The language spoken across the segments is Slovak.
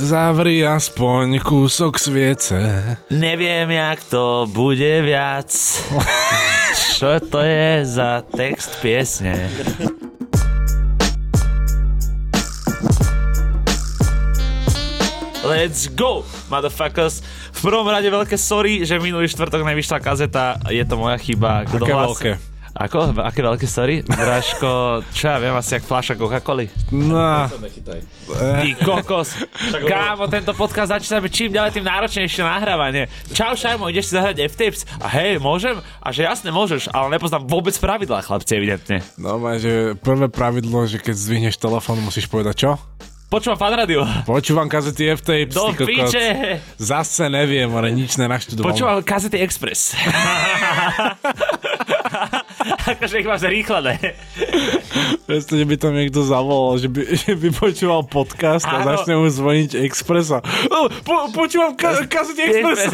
Zavri aspoň kúsok sviece. Neviem, jak to bude viac. Čo to je za text piesne? Let's go, motherfuckers. V prvom rade veľké sorry, že minulý štvrtok nevyšla kazeta. Je to moja chyba. Aké veľké? Ako? Aké veľké sorry? Bráško, čo ja viem, asi jak fľaša Coca-Coly. No. Ty kokos. Kámo, tento podcast začína byť čím ďalej tým náročnejšie nahrávanie. Čau, Šajmo, ideš si zahrať F-Tapes? A hej, môžem? A že jasne môžeš, ale nepoznám vôbec pravidlá, chlapci, evidentne. No, že prvé pravidlo, že keď zdvihneš telefón, musíš povedať čo? Počúvam Fan Radio. Počúvam kazety F-Tapes. Do piče. Zase neviem, ale nič nenaštudoval. Počúvam kazety Express. Akože ich máš rýchle, ne? Presne, že by tam niekto zavolal, že by počúval podcast a začne mu zvoniť Expressa. Počúvam kazety Express.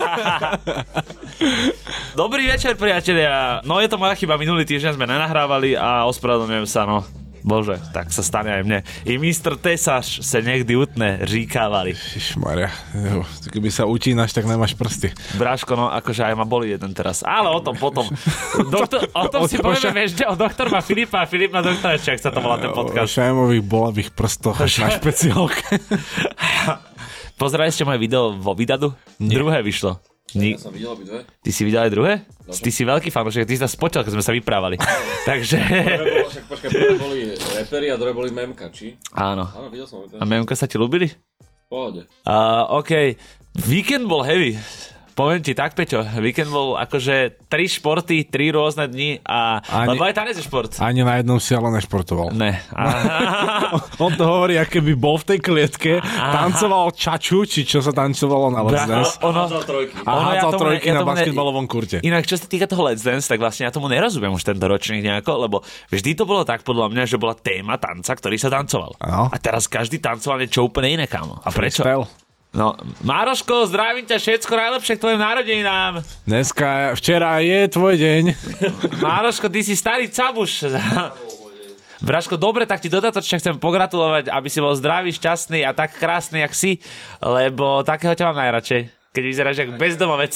Dobrý večer, priatelia. No je to moja chyba, minulý týždeň sme nenahrávali a ospravedlňujem sa, no. Bože, tak sa stane aj mne. I Mr. Tesaš sa niekdy utne říkávali. Ježišmaria, keby sa utínaš, tak nemáš prsty. Bráško, no akože aj ma boli jeden teraz. Ale o tom potom. O tom si povieme ešte o doktor má Filipa a Filip má doktora, či ak sa to volá ten podcast. O šajmových bolavých prstoch na špeciálke. Pozerali ste moje video vo Vidadu? Nie. Druhé vyšlo. Ja som videl obidve. Ty si videl aj druhé? No, ty si veľký fanúšik, ty si sa spočal, keď sme sa vyprávali. Takže... Prvé boli reperi a druhé boli memkači. Áno. Áno, videl som. A memka sa ti ľúbili? V pohode. OK. Víkend bol heavy. Poviem ti tak, Peťo, víkend bol akože 3 športy, 3 rôzne dni a... Lebo aj tanec je šport. Ani na jednom si ale nešportoval. Ne. On to hovorí, aké by bol v tej klietke, tancoval čaču, či čo sa tancovalo na Let's Dance. Hádzal trojky. A hádzal trojky na basketbalovom kurte. Inak, čo sa týka toho Let's Dance, tak vlastne ja tomu nerozumiem už tento ročník nejako, lebo vždy to bolo tak podľa mňa, že bola téma tanca, ktorý sa tancoval. Ano. A teraz každý tancoval niečo úplne iné, kámo. A prečo? Freestyle. No, Mároško, zdravím ťa, všetko najlepšie k tvojim narodeninám. Včera je tvoj deň. Mároško, ty si starý cabuš. Braško, dobre, tak ti dodatočne chcem pogratulovať, aby si bol zdravý, šťastný a tak krásny, jak si, lebo takého ťa mám najradšej. Keď vyzeráš jak bezdomovec.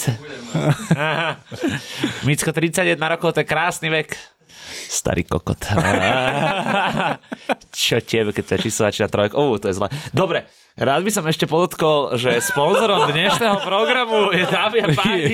Micko, 31 rokov, to je krásny vek. Starý kokot. Čo tebe, keď to číslo začína trojk? To je zle. Dobre. Rád by som ešte podotkol, že sponzorom dnešného programu je, dámy a páni,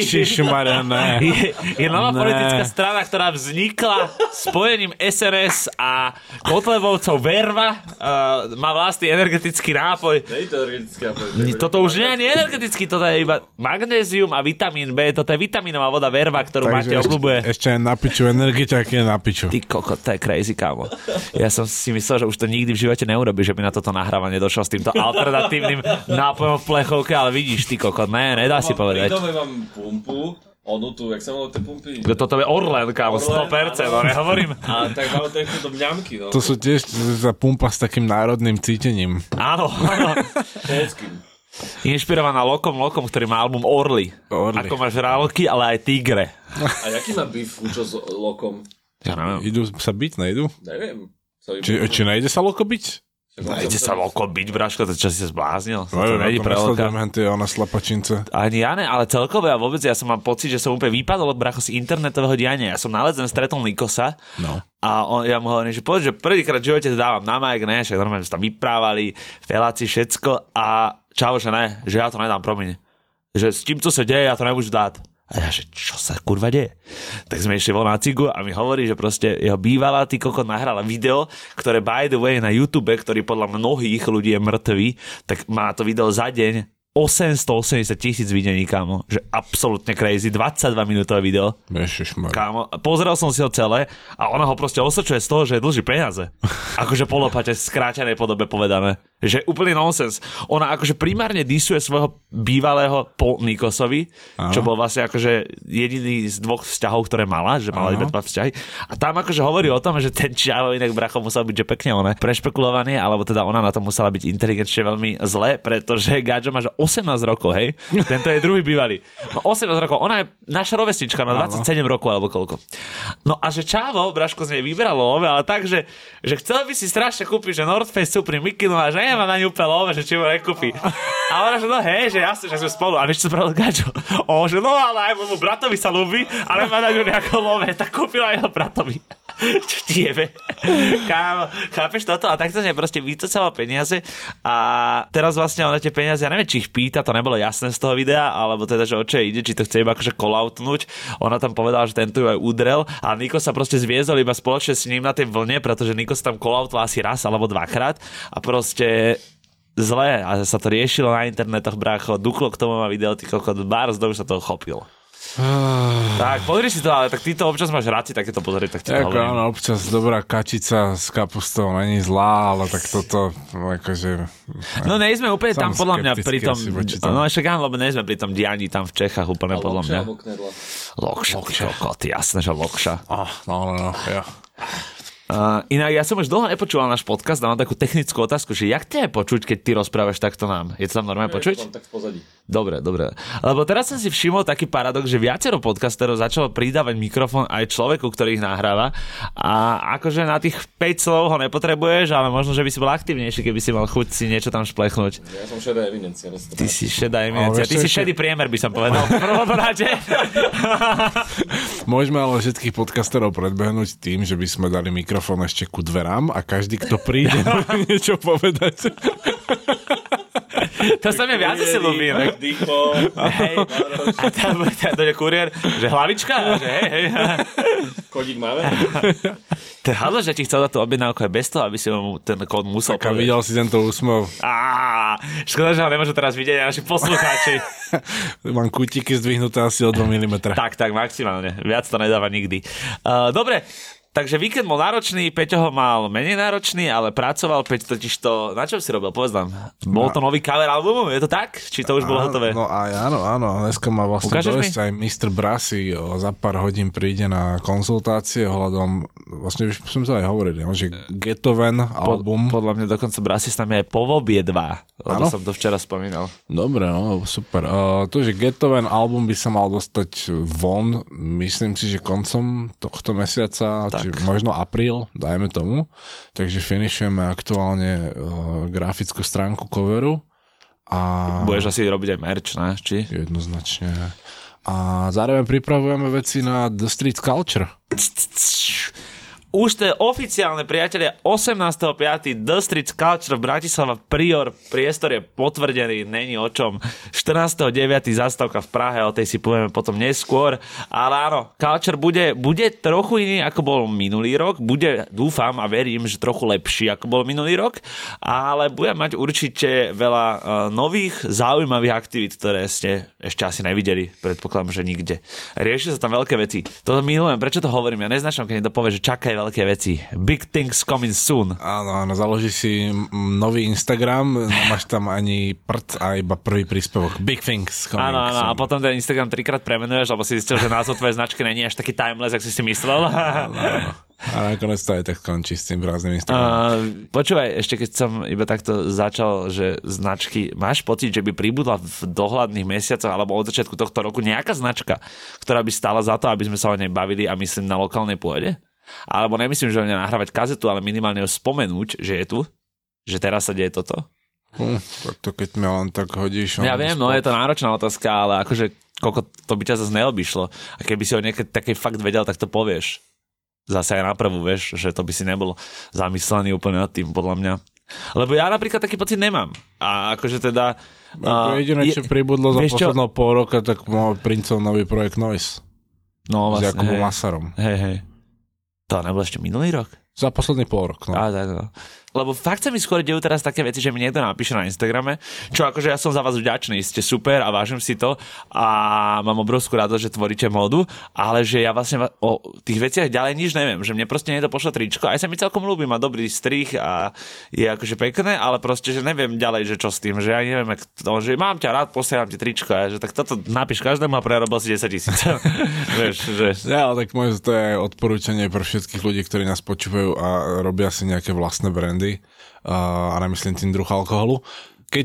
je nová politická strana, ktorá vznikla spojením SNS a Kotlebovcov Verva. Má vlastný energetický nápoj. Nie je to energetický nápoj. Toto už nie je energetický, toto je iba magnézium a vitamín B. Toto je vitamínová voda Verva, ktorú máte obľúbuje. Ešte na piču energiťak je na piču. Ty kokot, to je crazy, kámo. Ja som si myslel, že už to nikdy v živote neurobí, že by na toto nahrávanie došlo s týmto alternatívnym nápojom v plechovke, ale vidíš, ty kokot, nedá si povedať. Pri dome mám pumpu, tu, jak sa malo tie pumpy? Toto je Orlen, kámo, 100%, no nehovorím. A tak máme to mňamky, no. To sú tiež za pumpa s takým národným cítením. Áno. Polským. Inšpirovaná Lokom, ktorý má album Orly. Ako máš Rálky, ale aj Tigre. A jaký má beef Učo s Lokom? Ja neviem. Idú sa byť, nejdu? Neviem. Či nejde sa Loko byť? Nejde sa Loko byť, Braško, to čo si sa zbláznil? To nejde pre Loka. Ona slapačince. Ani ja ne, ale celkové a vôbec ja som mám pocit, že som úplne vypadol od bracho z internetového diania. Ja som na Let's Dance stretol Nikosa a ja mu hovorím, že povedz, že prvýkrát v živote dávam na mic, ne, však normálne sme tam vyprávali, feláci, všetko a čavo, že ne, že ja to nedám, promiň. Že s tým, co sa deje, ja to nemôžu dať. A ja, že čo sa kurva deje? Tak sme išli von na cigu a mi hovorí, že proste jeho bývalá ty kokot nahrala video, ktoré by the way na YouTube, ktorý podľa mnohých ľudí je mŕtvý, tak má to video za deň 880 000 videní, kámo. Že absolútne crazy. 22 minútové video. Kámo, pozrel som si ho celé a ona ho proste osočuje z toho, že dlží peniaze. Akože polopate v skrátenej podobe povedané. Že úplný nonsens. Ona akože primárne disuje svojho bývalého po Nikosovi, čo bol vlastne akože jediný z dvoch vzťahov, ktoré mala, že mala iba dva vzťahy. A tam akože hovorí o tom, že ten Čavo inak bracho musel byť že pekne prešpekulovaný, alebo teda ona na to musela byť inteligentne veľmi zle, pretože Gadžo má 18 rokov, hej? Tento je druhý bývalý. No 18 rokov, ona je naša rovesnička na 27 rokov alebo koľko. No a že Čavo, braško z nej vybralo, ale tak, že chcel by si strašne kúpiť, že North Face Supreme mikinu a že nemá na ňu úplne love, že či mu nekúpi. A ona, že no hej, že jasne, že sme spolu. A vieš, čo spravil Gačo? On, že no ale aj môjmu bratovi sa ľúbi, ale má na ňu nejako love, tak kúpila jeho bratovi. Čo ti jebe? Kámo, chápeš toto? A takto sa proste vycocala peniaze a teraz vlastne ona tie peniaze, ja neviem, či ich pýta, to nebolo jasné z toho videa, alebo teda, že o čo ide, či to chce iba akože call-outnúť. Ona tam povedala, že tento ju aj udrel a Niko sa proste zviezol iba spoločne s ním na tej vlne, pretože Niko sa tam call-outoval asi raz alebo dvakrát a proste zle a sa to riešilo na internetoch, brácho, Duklo k tomu má video, ty kokot, Bars, už sa toho chopil. Tak, pozri si to, ale tak ty to občas máš rád si takéto pozrieť, tak ti to hovorím. Áno, občas dobrá kačica s kapustou není zlá, ale tak toto akože... No nejsme úplne tam podľa mňa pri tom... No však áno, lebo nejsme pri tom dianí tam v Čechách úplne podľa mňa. Lokša, kokot, jasné, že Lokša. No, ja. Inak ja som už dlho nepočúval náš podcast a mám takú technickú otázku, že jak ťa je počuť, keď ty rozprávaš takto nám? Je to tam normálne počuť? Tak v pozadí. Dobre. Lebo teraz som si všimol taký paradox, že viacero podcasterov začalo pridávať mikrofón aj človeku, ktorý ich nahráva a akože na tých 5 slov ho nepotrebuješ, ale možno, že by si bol aktívnejší, keby si mal chuť si niečo tam šplechnúť. Ja som šedá evidencia. Ty si šedá evidencia. Ty si šedý priemer, by som povedal. Môžeme ale všetkých podcasterov predbehnúť tým, že by sme dali mikrofón ešte ku dverám a každý, kto príde, môže niečo povedať. To sa mi viac si ľúbi. Hej. A tam dojde kuriér, že hlavička? Že hej. Kodík máme? To je hádlo, že ti chcel dať tú objednávku aj bez toho, aby si mu ten kód musel povedať. Videl si tento úsmev. Škoda, že ho nemôžu teraz vidieť aj naši poslucháči. Mám kútiky zdvihnuté asi o 2 mm. Tak, maximálne. Viac to nedáva nikdy. Dobre. Takže víkend bol náročný, Peťo ho mal menej náročný, ale pracoval, Peťo totiž to... Na čom si robil? Povedz nám. Bol to nový cover album, je to tak? Či to už bolo hotové? No áno. Dneska má vlastne dojsť aj Mr. Brassy za pár hodín príde na konzultácie ohľadom... Vlastne už som sa aj hovoril, že Getoven album... Podľa mňa dokonca Brassy s nami aj povobie 2, lebo som to včera spomínal. Dobre, no, super. To, že Getoven album by sa mal dostať von, myslím si, že koncom tohto mesiaca, možno apríl, dajme tomu. Takže finišujeme aktuálne grafickú stránku coveru. A budeš asi robiť aj merch, ne? Či? Jednoznačne. A zároveň pripravujeme veci na The Street Culture. Už to je oficiálne, priatelia, 18.5. The Street Culture v Bratislava Prior, priestor je potvrdený, není o čom. 14.9. zastávka v Prahe, o tej si povieme potom neskôr, ale áno, Culture bude trochu iný, ako bol minulý rok, bude, dúfam a verím, že trochu lepší, ako bol minulý rok, ale bude mať určite veľa nových, zaujímavých aktivít, ktoré ste ešte asi nevideli, predpokladám, že nikde. Riešia sa tam veľké veci. To milujem, prečo to hovorím, ja neznačam, keď niekto povie, že čakaj veľké veci. Big things coming soon. Áno, založíš si nový Instagram, nemáš tam ani prd a iba prvý príspevok. Big things coming soon. Áno, a potom ten Instagram 3-krát premenuješ, lebo si zistil, že názov tvojej značky není až taký timeless, ako si myslel. Áno. A nakoniec to aj tak končí s tým prázdnym Instagramom. Počúvaj, ešte keď som iba takto začal, že značky, máš pocit, že by pribudla v dohľadných mesiacoch alebo od začiatku tohto roku nejaká značka, ktorá by stála za to, aby sme sa o nej bavili a myslím na lokálnej pôde? Alebo nemyslím, že o nej nahrávať kazetu, ale minimálne ju spomenúť, že je tu, že teraz sa deje toto. Tak to keď mi len tak hodíš. Ja viem, no je to náročná otázka, ale akože koľko to by ťa zase neobyšlo. A keby si o niekedy taký fakt vedel, tak to povieš. Zase aj naprvu, vieš, že to by si nebol zamyslený úplne nad tým, podľa mňa. Lebo ja napríklad taký pocit nemám. A akože teda... Jediné, čo pribudlo za posledného pol roka, tak mal Princov nový projekt Noise. No vlastne, s Jakubom Masarom. Hej. To nebol ešte minulý rok? Za posledný pol rok, no. Tak, no. Lebo fakt sa mi skôr dejú teraz také veci, že mi niekto napíše na Instagrame, čo akože ja som za vás vďačný, ste super a vážim si to a mám obrovskú radosť, že tvoríte módu, ale že ja vlastne o tých veciach ďalej nič neviem, že mne proste niekto pošle tričko, aj sa mi celkom ľúbi, má dobrý strih a je akože pekné, ale proste, že neviem ďalej, že čo s tým, že ja neviem, že mám ťa rád, posielam ti tričko a že tak toto napíš každému a prerobil si 10 000. Vieš, že... Ja, ale tak možno to je odporúčanie pre všetkých ľudí, ktorí nás počúvajú a robia si nejaké vlastné brandy a nemyslím tým druh alkoholu. Keď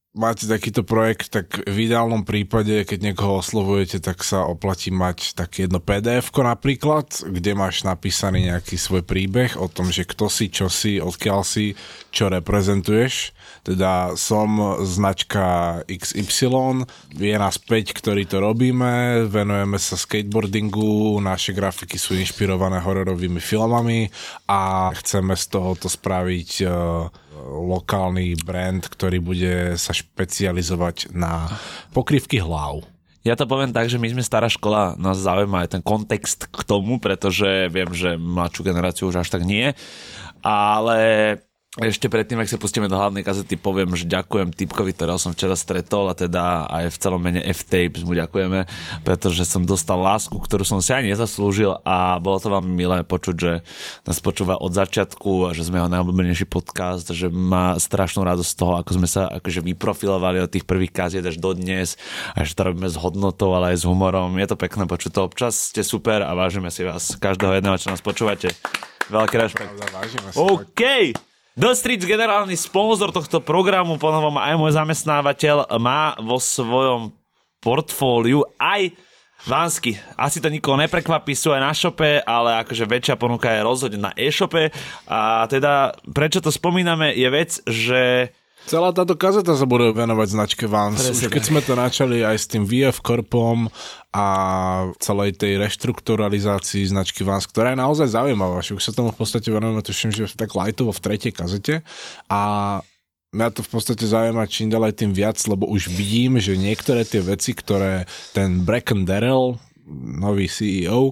máte takýto projekt, tak v ideálnom prípade, keď niekoho oslovujete, tak sa oplatí mať také jedno PDF-ko napríklad, kde máš napísaný nejaký svoj príbeh o tom, že kto si, čo si, odkiaľ si, čo reprezentuješ. Teda som značka XY, je nás 5, ktorí to robíme, venujeme sa skateboardingu, naše grafiky sú inšpirované hororovými filmami a chceme z tohoto spraviť lokálny brand, ktorý bude sa špecializovať na pokrývky hlav. Ja to poviem tak, že my sme stará škola, nás zaujíma aj ten kontext k tomu, pretože viem, že mladšiu generáciu už až tak nie, ale ešte predtým, ak sa pustíme do hlavnej kazety, poviem, že ďakujem typkovi, ktorého som včera stretol a teda aj v celom mene F-Tapes mu ďakujeme, pretože som dostal lásku, ktorú som si ani nezaslúžil a bolo to veľmi milé počuť, že nás počúva od začiatku a že sme ho najobľúbenejší podcast, že má strašnú radosť z toho, ako sme sa akože vyprofilovali od tých prvých kaziet až do dnes a že to robíme s hodnotou, ale aj s humorom. Je to pekné počuť to. Občas ste super a vážime si vás, každého jedného, čo nás počúvate. Veľký rešpekt. OK! The Streets, generálny sponzor tohto programu, ponovom aj môj zamestnávateľ, má vo svojom portfóliu aj vansky. Asi to nikoho neprekvapí, sú aj na shope, ale akože väčšia ponuka je rozhodne na e-shope. A teda, prečo to spomíname, je vec, že celá táto kazeta sa bude venovať značke Vans. Už keď sme to načali aj s tým VF Corpom a celej tej reštrukturalizácii značky Vans, ktorá je naozaj zaujímavá. Už sa tomu v podstate venujeme, tuším, že tak lightovo v 3. kazete a mňa to v podstate zaujíma čím ďalej tým viac, lebo už vidím, že niektoré tie veci, ktoré ten Bracken Darrell, nový CEO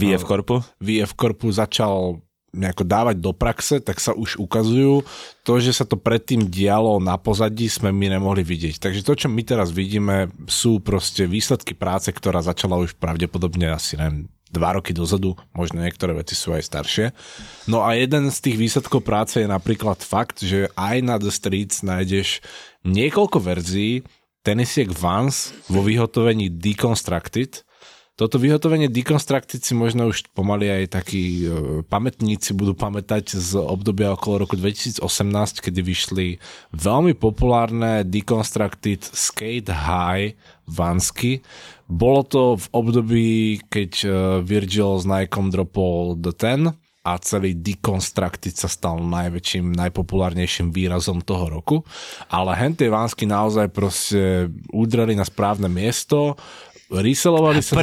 VF Corpu začal nejako dávať do praxe, tak sa už ukazujú. To, že sa to predtým dialo na pozadí, sme my nemohli vidieť. Takže to, čo my teraz vidíme, sú proste výsledky práce, ktorá začala už pravdepodobne asi 2 roky dozadu, možno niektoré veci sú aj staršie. No a jeden z tých výsledkov práce je napríklad fakt, že aj na The Streets nájdeš niekoľko verzií tenisiek Vans vo vyhotovení Deconstructed. Toto vyhotovenie Deconstructed si možno už pomaly aj takí pamätníci budú pamätať z obdobia okolo roku 2018, kedy vyšli veľmi populárne Deconstructed Skate High Vansky. Bolo to v období, keď Virgil s Nikom dropol The Ten a celý Deconstructed sa stal najväčším, najpopulárnejším výrazom toho roku. Ale hentie Vansky naozaj proste udreli na správne miesto, reselovali sa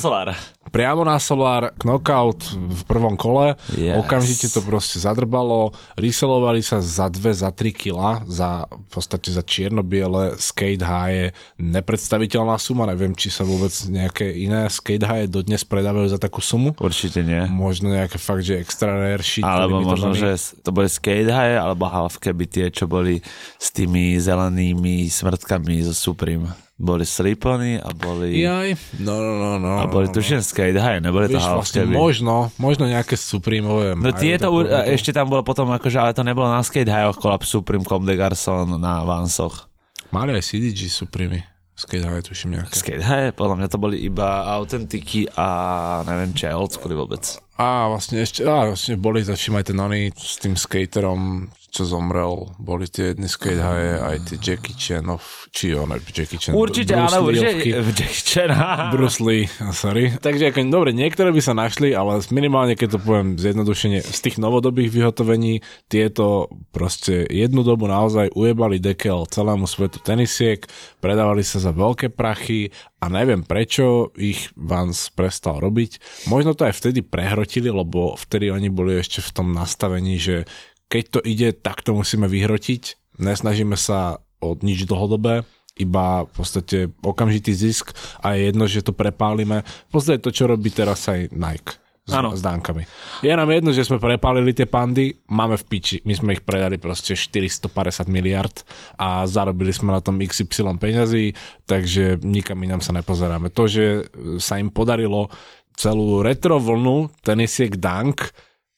priamo na Solár, knockout v prvom kole, okamžite to proste zadrbalo, reselovali sa za 2-3 kila, v podstate za čierno-biele skate high je nepredstaviteľná suma, neviem, či sa vôbec nejaké iné skate high dodnes predávajú za takú sumu. Určite nie. Možno nejaké fakt, že extra rare shit. Alebo možno, že to boli skate high, alebo half caby tie, čo boli s tými zelenými smrtkami zo Supreme. Boli slipony a boli... No. A boli tuším skate high, neboli to half caby. Možno nejaké Supremeové. No tieto, ešte tam bolo potom akože, ale to nebolo na skate highoch, kolab Supreme, Comme des Garçons na Vansoch. Mali aj CDG Supreme. Skate high, tuším nejaké. Skate high, podľa mňa to boli iba autentiky a neviem, či aj old school vôbec. Vlastne boli začím aj ten oni s tým skaterom, čo zomrel, boli tie jedny skate high, aj tie Jackie Chanov, Jackie Chan. Určite, ale Jackie Chan. Bruce Lee, sorry. Takže dobre, niektoré by sa našli, ale minimálne, keď to poviem zjednodušene, z tých novodobých vyhotovení tieto proste jednu dobu naozaj ujebali dekel celému svetu tenisiek, predávali sa za veľké prachy a neviem prečo ich Vans prestal robiť. Možno to aj vtedy prehrotili, lebo vtedy oni boli ešte v tom nastavení, že keď to ide, tak to musíme vyhrotiť. Nesnažíme sa o nič dlhodobé, iba v podstate okamžitý zisk a je jedno, že to prepálime. V podstate to, čo robí teraz aj Nike s dánkami. Je nám jedno, že sme prepálili tie pandy, máme v piči. My sme ich predali proste 450 miliard a zarobili sme na tom XY peňazí, takže nikam inám sa nepozeráme. To, že sa im podarilo celú retro vlnu tenisiek Dunk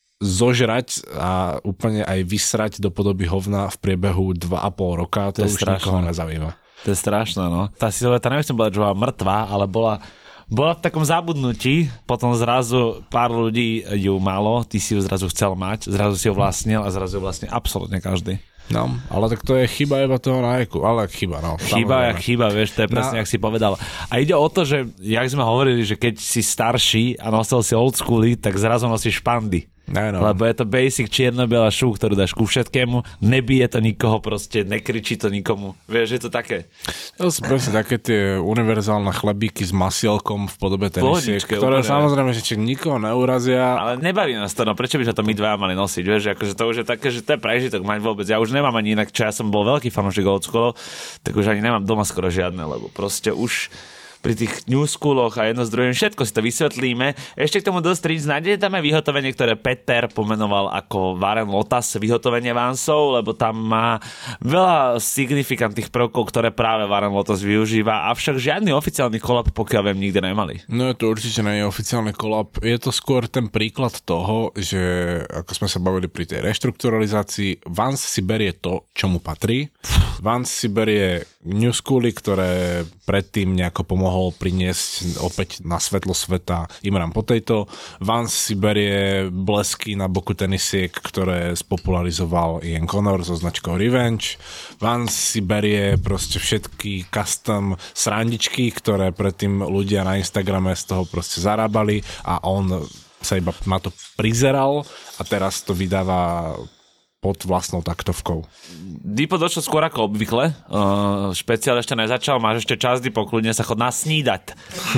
zožrať a úplne aj vysrať do podoby hovna v priebehu 2,5 roka, to už nikoho nezaujíma. To je strašné, no. Tá silheta, neviem, povedať, že bola mŕtva, ale bola v takom zabudnutí, potom zrazu pár ľudí ju malo, ty si ju zrazu chcel mať, zrazu si ju vlastnil a zrazu ju vlastne absolútne každý. No, ale tak to je chyba iba toho Nike'u, ale chyba, no. Chyba, vieš, to je presne, jak si povedal. A ide o to, že, jak sme hovorili, že keď si starší a nosil si old schooly, tak zrazu nosíš pandy. No. Lebo je to basic čierno-biela shoe, ktorú dáš ku všetkému, nebije to nikoho, proste nekričí to nikomu. Vieš, je to také. To sú presne také tie univerzálne chlebíky s masielkom v podobe tenisiek, ktoré úplne, samozrejme, že nikoho neurazia. Ale nebaví nás to, no prečo by sa to my dvaja mali nosiť, vieš, akože to už je také, že to je prežitok mať vôbec. Ja už nemám ani inak, čo ja som bol veľký fanúšik old schoolov, tak už ani nemám doma skoro žiadne, lebo proste už pri tých new schooloch a jedno z druhým, všetko si to vysvetlíme. Ešte k tomu dostriť, nájdete tam aj vyhotovenie, ktoré Peter pomenoval ako Warren Lotas vyhotovenie Vansov, lebo tam má veľa signifikantných prvkov, ktoré práve Warren Lotas využíva, avšak žiadny oficiálny kolab, pokiaľ viem, nikdy nemali. No to určite nie je oficiálny kolab. Je to skôr ten príklad toho, že ako sme sa bavili pri tej reštrukturalizácii, Vans si berie to, čo mu patrí. Vans si berie new schooly, ktoré predtým nejako pomohol priniesť opäť na svetlo sveta Imran Potato. Vans si berie blesky na boku tenisiek, ktoré spopularizoval Ian Connor so značkou Revenge. Vans si berie proste všetky custom srandičky, ktoré predtým ľudia na Instagrame z toho proste zarábali a on sa iba na to prizeral a teraz to vydáva pod vlastnou taktovkou. Dipo došlo skôr ako obvykle. Špeciál ešte nezačal, máš ešte čas, Dipo, kľudne sa chod nasnídať.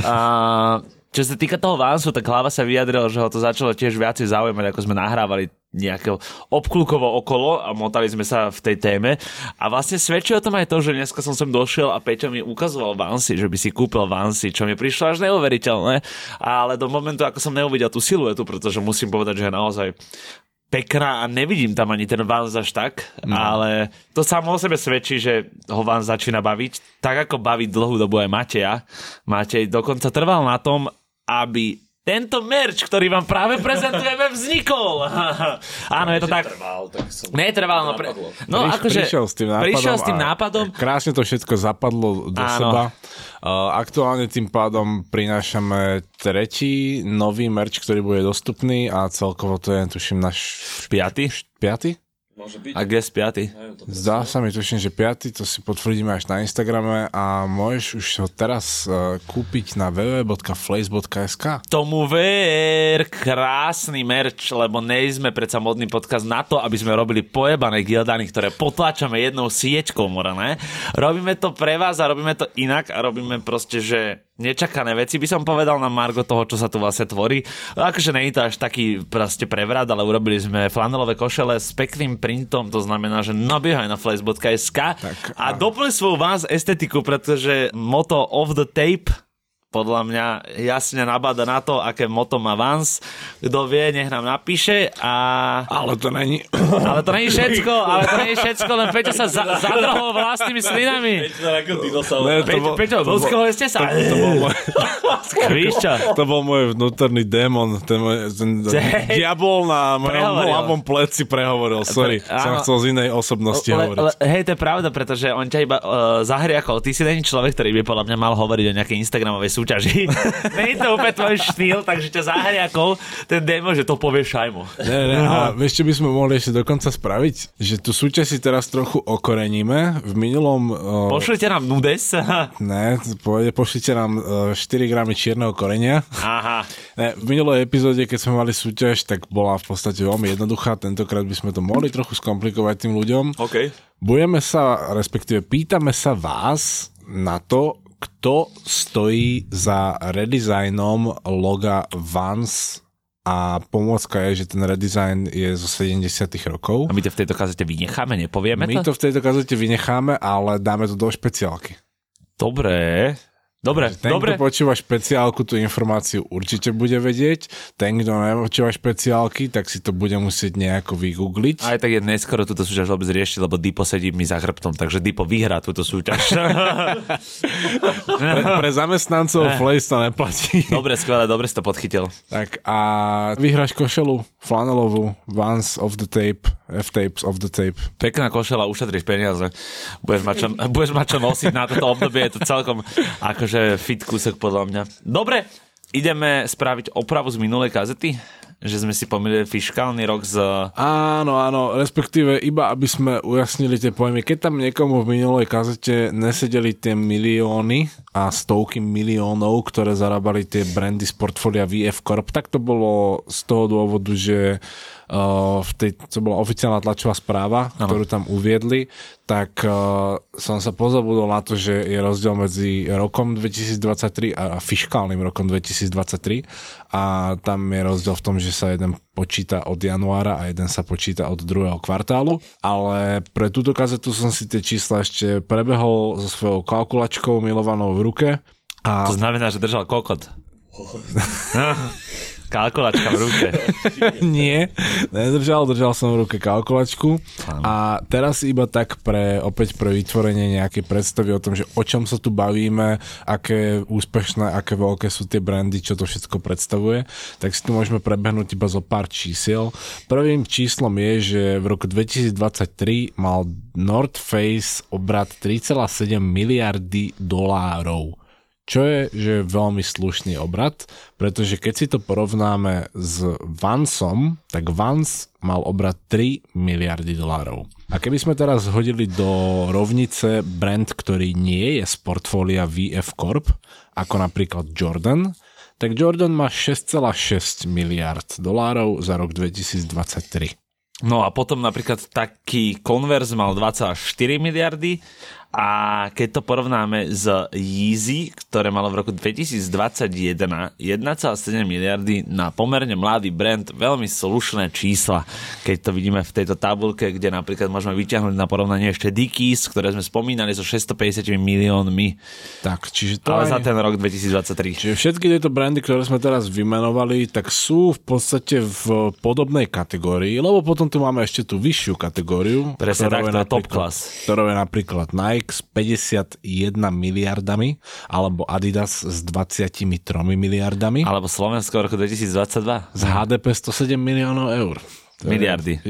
Čo sa týka toho Vansu, tak Hlava sa vyjadril, že ho to začalo tiež viacej zaujímať, ako sme nahrávali nejakého obklúkovo okolo a motali sme sa v tej téme. A vlastne svedčí o tom aj to, že dneska som sem došiel a Peťo mi ukazoval Vansy, že by si kúpil Vansy, čo mi prišlo až neuveriteľné. Ale do momentu, ako som neuvidel tú siluetu, pretože musím povedať, že je naozaj pekná a nevidím tam ani ten Vans až tak, ale to samo o sebe svedčí, že ho Vans začína baviť, tak ako baví dlhú dobu aj Mateja. Matej dokonca trval na tom, aby tento merch, ktorý vám práve prezentujeme, vznikol. Áno, je to tak. Netrval, no akože prišiel s tým nápadom. Krásne to všetko zapadlo do seba. Aktuálne tým pádom prinášame tretí nový merch, ktorý bude dostupný a celkovo to je, tuším, náš piaty? Môže byť. A kde je 5? Zdá sa mi, tuším, že 5. To si potvrdíme až na Instagrame a môžeš už ho teraz kúpiť na www.flace.sk. Tomu ver, krásny merch, lebo nejsme predsa modný podcast na to, aby sme robili pojebané gildany, ktoré potláčame jednou sieťkou, morané. Robíme to pre vás a robíme to inak a robíme proste, že nečakané veci, by som povedal na margo toho, čo sa tu vlastne tvorí. Akože nie je to až taký proste prevrat, ale urobili sme flanelové košele s pekným printom, to znamená, že nabiehaj na flace.sk a doplň svoju vás estetiku, pretože motto of the tape podľa mňa jasne nabáda na to, aké motto má Vans. Kto vie, nech nám napíše a... Ale to není všetko, len Peťo sa zadrohol vlastnými slinami. Peťo, ľudského ste sa... To bol môj vnútorný démon, ten diabol na mojom ľavom pleci prehovoril, sorry. Som chcel z inej osobnosti hovoriť. Hej, to je pravda, pretože on ťa iba zahriakol. Ty si není človek, ktorý by podľa mňa mal hovoriť o nejakej instagramovej súťaži. Není to úplne tvoj štýl, takže ťa zahriakol ten démon, že to povieš Šajmu. A vieš, čo by sme mohli ešte dokonca spraviť? Že tú súťaž si teraz trochu okoreníme. V minulom... Pošlite nám nudes. Ne, pošlite nám 4 gramy čierneho korenia. Aha. Ne, v minulej epizóde, keď sme mali súťaž, tak bola v podstate veľmi jednoduchá. Tentokrát by sme to mohli trochu skomplikovať tým ľuďom. OK. Budeme sa, respektíve pýtame sa vás na to, kto stojí za redesignom loga Vans a pomôcka je, že ten redesign je zo 70 rokov. A my to v tejto kazete vynecháme, nepovieme to? My to v tejto kazete vynecháme, ale dáme to do špeciálky. Dobre. Ten, kto počúva špeciálku, tú informáciu určite bude vedieť. Ten, kto nepočúva špeciálky, tak si to bude musieť nejako vygoogliť. Aj tak je neskoro túto súťaž vôbec riešiť, lebo Dipo sedí mi za chrbtom, takže Dipo vyhrá túto súťaž. pre zamestnancov Flace to neplatí. Dobre, skvelé, dobre si to podchytil. Tak a vyhráš košelu flanelovú Vans of the Tape F-tapes of the tape. Pekná košela, ušetríš peniaze. Budeš mať čo nosiť na toto obdobie, je to celkom akože fit kúsok podľa mňa. Dobre, ideme spraviť opravu z minulej kazety? Že sme si pomýlili fiškálny rok z... Áno, respektíve iba aby sme ujasnili tie pojmy. Keď tam niekomu v minulej kazete nesedeli tie milióny a stovky miliónov, ktoré zarábali tie brandy z portfólia VF Corp, tak to bolo z toho dôvodu, že to bola oficiálna tlačová správa, ktorú tam uviedli, tak som sa pozabudol na to, že je rozdiel medzi rokom 2023 a fiškálnym rokom 2023 a tam je rozdiel v tom, že sa jeden počíta od januára a jeden sa počíta od druhého kvartálu, ale pre túto kazetu som si tie čísla ešte prebehol so svojou kalkulačkou milovanou v ruke. To znamená, že držal kokot. Kalkulačka v ruke. Nie, držal som v ruke kalkulačku a teraz iba tak opäť pre vytvorenie nejakej predstavy o tom, že o čom sa tu bavíme, aké úspešné, aké veľké sú tie brandy, čo to všetko predstavuje, tak si tu môžeme prebehnúť iba zo pár čísiel. Prvým číslom je, že v roku 2023 mal North Face obrat 3,7 miliardy dolárov. Čo je, že veľmi slušný obrat, pretože keď si to porovnáme s Vansom, tak Vans mal obrat 3 miliardy dolárov. A keby sme teraz hodili do rovnice brand, ktorý nie je z portfólia VF Corp, ako napríklad Jordan, tak Jordan má 6,6 miliard dolárov za rok 2023. No a potom napríklad taký Converse mal 2,4 miliardy a keď to porovnáme s Yeezy, ktoré malo v roku 2021 1,7 miliardy na pomerne mladý brand, veľmi slušné čísla. Keď to vidíme v tejto tabulke, kde napríklad môžeme vyťahnuť na porovnanie ešte Dickies, ktoré sme spomínali so 650 miliónmi. Tak, čiže to ale za ten rok 2023. Čiže všetky tieto brandy, ktoré sme teraz vymenovali, tak sú v podstate v podobnej kategórii, lebo potom tu máme ešte tú vyššiu kategóriu. Presne tak, to je top class. Ktorou je napríklad Nike s 51 miliardami, alebo Adidas s 23 miliardami. Alebo Slovensko v roku 2022. Z HDP 107 miliónov eur. Miliardy.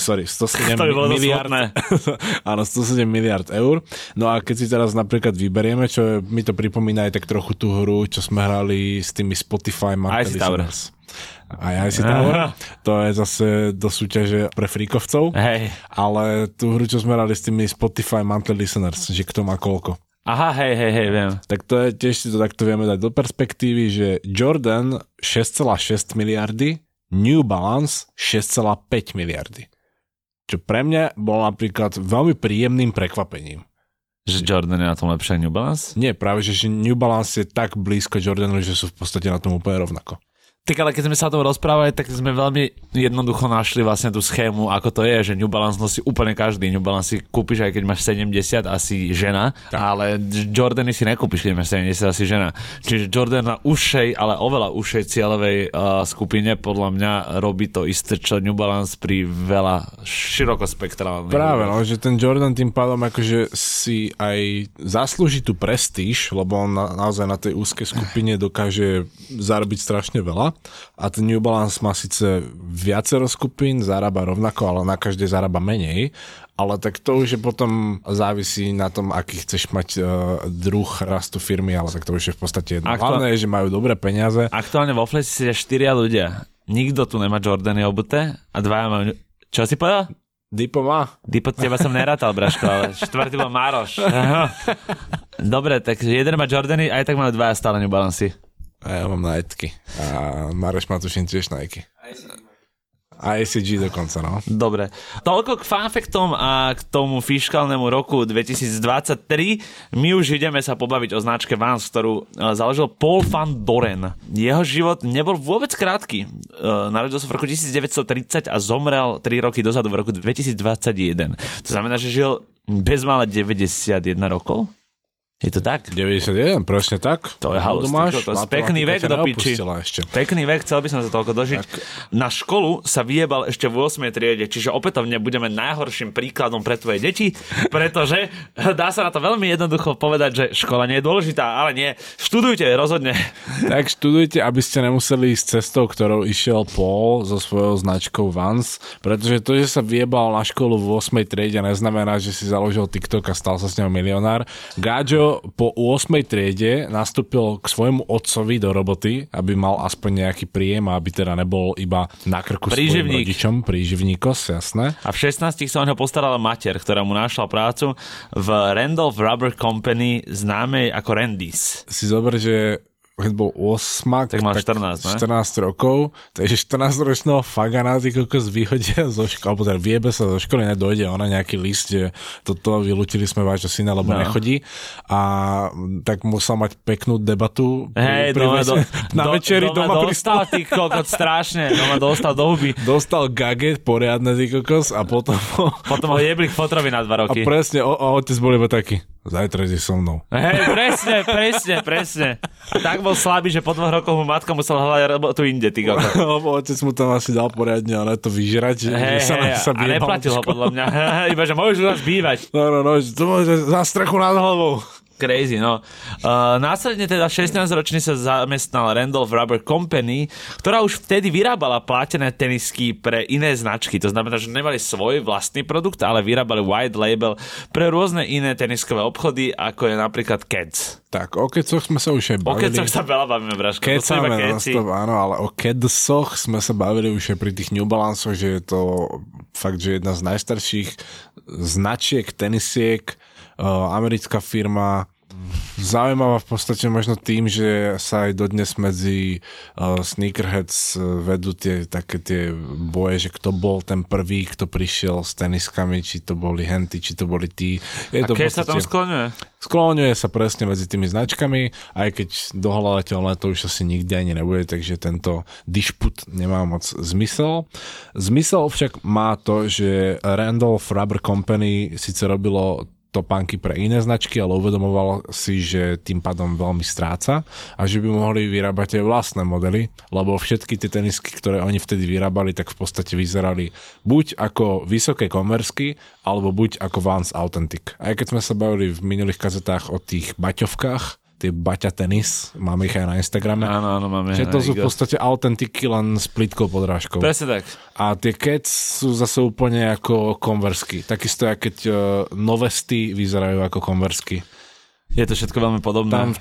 107 miliard. Áno, 107 miliard eur. No a keď si teraz napríklad vyberieme, čo mi to pripomína aj tak trochu tú hru, čo sme hrali s tými Spotify Monthly Listeners. Aj si Tower. To je zase do súťaže pre fríkovcov. Hej. Ale tú hru, čo sme hrali s tými Spotify Monthly Listeners, že kto má koľko. Aha, hej, viem. Tak to je, tiež si to takto vieme dať do perspektívy, že Jordan 6,6 miliardy, New Balance 6,5 miliardy. Čo pre mňa bol napríklad veľmi príjemným prekvapením. Že Jordan je na tom lepšie New Balance? Nie, práve, že New Balance je tak blízko Jordanu, že sú v podstate na tom úplne rovnako. Tak ale keď sme sa o tom rozprávali, tak sme veľmi jednoducho našli vlastne tú schému, ako to je, že New Balance nosí úplne každý. New Balance si kúpiš aj keď máš 70 a si žena, tak. Ale Jordany si nekúpiš, keď máš 70 a si žena. Čiže Jordan na užšej, ale oveľa užšej cieľovej skupine podľa mňa robí to isté, čo New Balance pri veľa širokospektrálnych. Práve, no, že ten Jordan tým pádom akože si aj zaslúži tú prestíž, lebo on naozaj na tej úzkej skupine dokáže zarobiť strašne veľa. A ten New Balance má síce viacero skupín, zarába rovnako, ale na každej zarába menej. Ale tak to už je potom závisí na tom, aký chceš mať druh rastu firmy, ale tak to už je v podstate jedno. Hlavné je, že majú dobré peniaze. Aktuálne vo Flesi sedia 4 ľudia. Nikto tu nemá Jordany obuté a dvaja majú... Čo si povedal? Dipo má. Dipo, teba som nerátal, Braško, ale štvrtý bol Mároš. Dobre, tak jeden má Jordany a aj tak majú dvaja stále New Balance. A ja mám Nike. A Mareš má tuším tiež Nike. A ACG dokonca, no. Dobre. Toľko k fanfaktom a k tomu fiškálnemu roku 2023. My už ideme sa pobaviť o značke Vans, ktorú založil Paul van Doren. Jeho život nebol vôbec krátky. Narodil sa v roku 1930 a zomrel 3 roky dozadu v roku 2021. To znamená, že žil bezmála 91 rokov. Je to tak? 91, presne tak. To je halus, to je pekný vek do piči. Pekný vek, chcel by som sa toľko dožiť. Tak. Na školu sa vyjebal ešte v 8. triede, čiže opätovne budeme najhorším príkladom pre tvoje deti, pretože dá sa na to veľmi jednoducho povedať, že škola nie je dôležitá, ale nie. Študujte, rozhodne. Tak študujte, aby ste nemuseli ísť cestou, ktorou išiel Paul so svojou značkou Vans, pretože to, že sa vyjebal na školu v 8. triede, neznamená, že si založil TikTok a stal sa s ňou milionár. Gáďo po 8. triede nastúpil k svojmu otcovi do roboty, aby mal aspoň nejaký príjem a aby teda nebol iba na krku svojim rodičom. Príživníkos, jasné. A v 16 sa o neho postarala mater, ktorá mu našla prácu v Randolph Rubber Company, známej ako Randy's. Si zober, že keď bol 8, tak mal 14, ne? 14 rokov, takže 14-ročného fagana ty kokos vyhodia zo školy, alebo teda vyjebe sa zo školy, nedojde ona nejaký list, že toto vylúčili sme vášho syna, lebo nechodí a tak musel mať peknú debatu na večeri doma dostal ty kokos strašne, doma dostal do huby. Dostal gaget poriadne ty kokos a potom ho jebli k fotrovi na 2 roky. A presne, a otec bol iba taký, zajtra ide so mnou. Hej, presne. A tak bol slabý, že po 2 rokoch mu matka musela hľadať robotu inde, ty kokos. Lebo otec mu tam asi dal poriadne, ale to vyžrať. A neplatil ho podľa mňa. Iba, že môžeš u nás bývať. No, to môže za strechu nad hlavou. Crazy, no. Následne teda 16-ročný sa zamestnal Randolph Rubber Company, ktorá už vtedy vyrábala plátené tenisky pre iné značky. To znamená, že nemali svoj vlastný produkt, ale vyrábali white label pre rôzne iné teniskové obchody, ako je napríklad Keds. Tak, o Kedsoch sme sa už aj bavili. O Kedsoch sa veľa bavíme, Braško. Áno, ale o Kedsoch sme sa bavili už aj pri tých New Balanceoch, že je to fakt, že jedna z najstarších značiek tenisiek, americká firma, zaujímavá v podstate možno tým, že sa aj dodnes medzi sneakerheads vedú také tie boje, že kto bol ten prvý, kto prišiel s teniskami, či to boli henty, či to boli tí. A keď sa tam skloňuje? Skloňuje sa presne medzi tými značkami, aj keď dohľadateľné to už asi nikdy ani nebude, takže tento dišput nemá moc zmysel. Zmysel však má to, že Randolph Rubber Company síce robilo topánky pre iné značky, ale uvedomoval si, že tým pádom veľmi stráca a že by mohli vyrábať aj vlastné modely, lebo všetky tie tenisky, ktoré oni vtedy vyrábali, tak v podstate vyzerali buď ako vysoké konversky, alebo buď ako Vans Authentic. Aj keď sme sa bavili v minulých kazetách o tých baťovkách, tie Baťa tenis, máme ich aj na Instagrame. Áno, máme. Že to sú v podstate autentiky len s plitkou podrážkou. Presne tak. A tie Keds sú zase úplne ako konversky. Takisto, keď Novesty vyzerajú ako konversky. Je to všetko veľmi podobné. Tam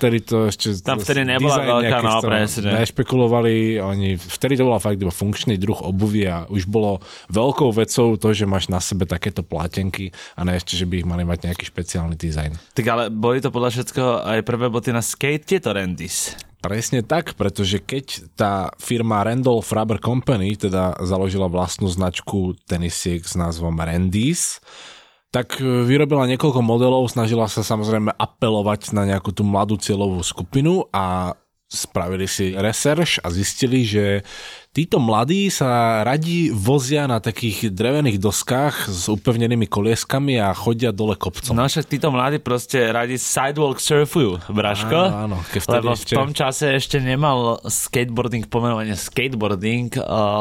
vtedy nebola veľká, no presne. Nešpekulovali, vtedy to bola fakt iba funkčný druh obuvy a už bolo veľkou vecou to, že máš na sebe takéto plátenky a ne ešte, že by ich mali mať nejaký špeciálny dizajn. Tak ale boli to podľa všetko aj prvé boty na skate, tieto Randy's. Presne tak, pretože keď tá firma Randolph Rubber Company teda založila vlastnú značku tenisiek s názvom Randy's, tak vyrobila niekoľko modelov, snažila sa samozrejme apelovať na nejakú tú mladú cieľovú skupinu a spravili si research a zistili, že títo mladí sa radi vozia na takých drevených doskách s upevnenými kolieskami a chodia dole kopcom. No však títo mladí proste radi sidewalk surfujú, Braško. Áno, lebo v tom čase ešte nemal skateboarding pomenovanie skateboarding,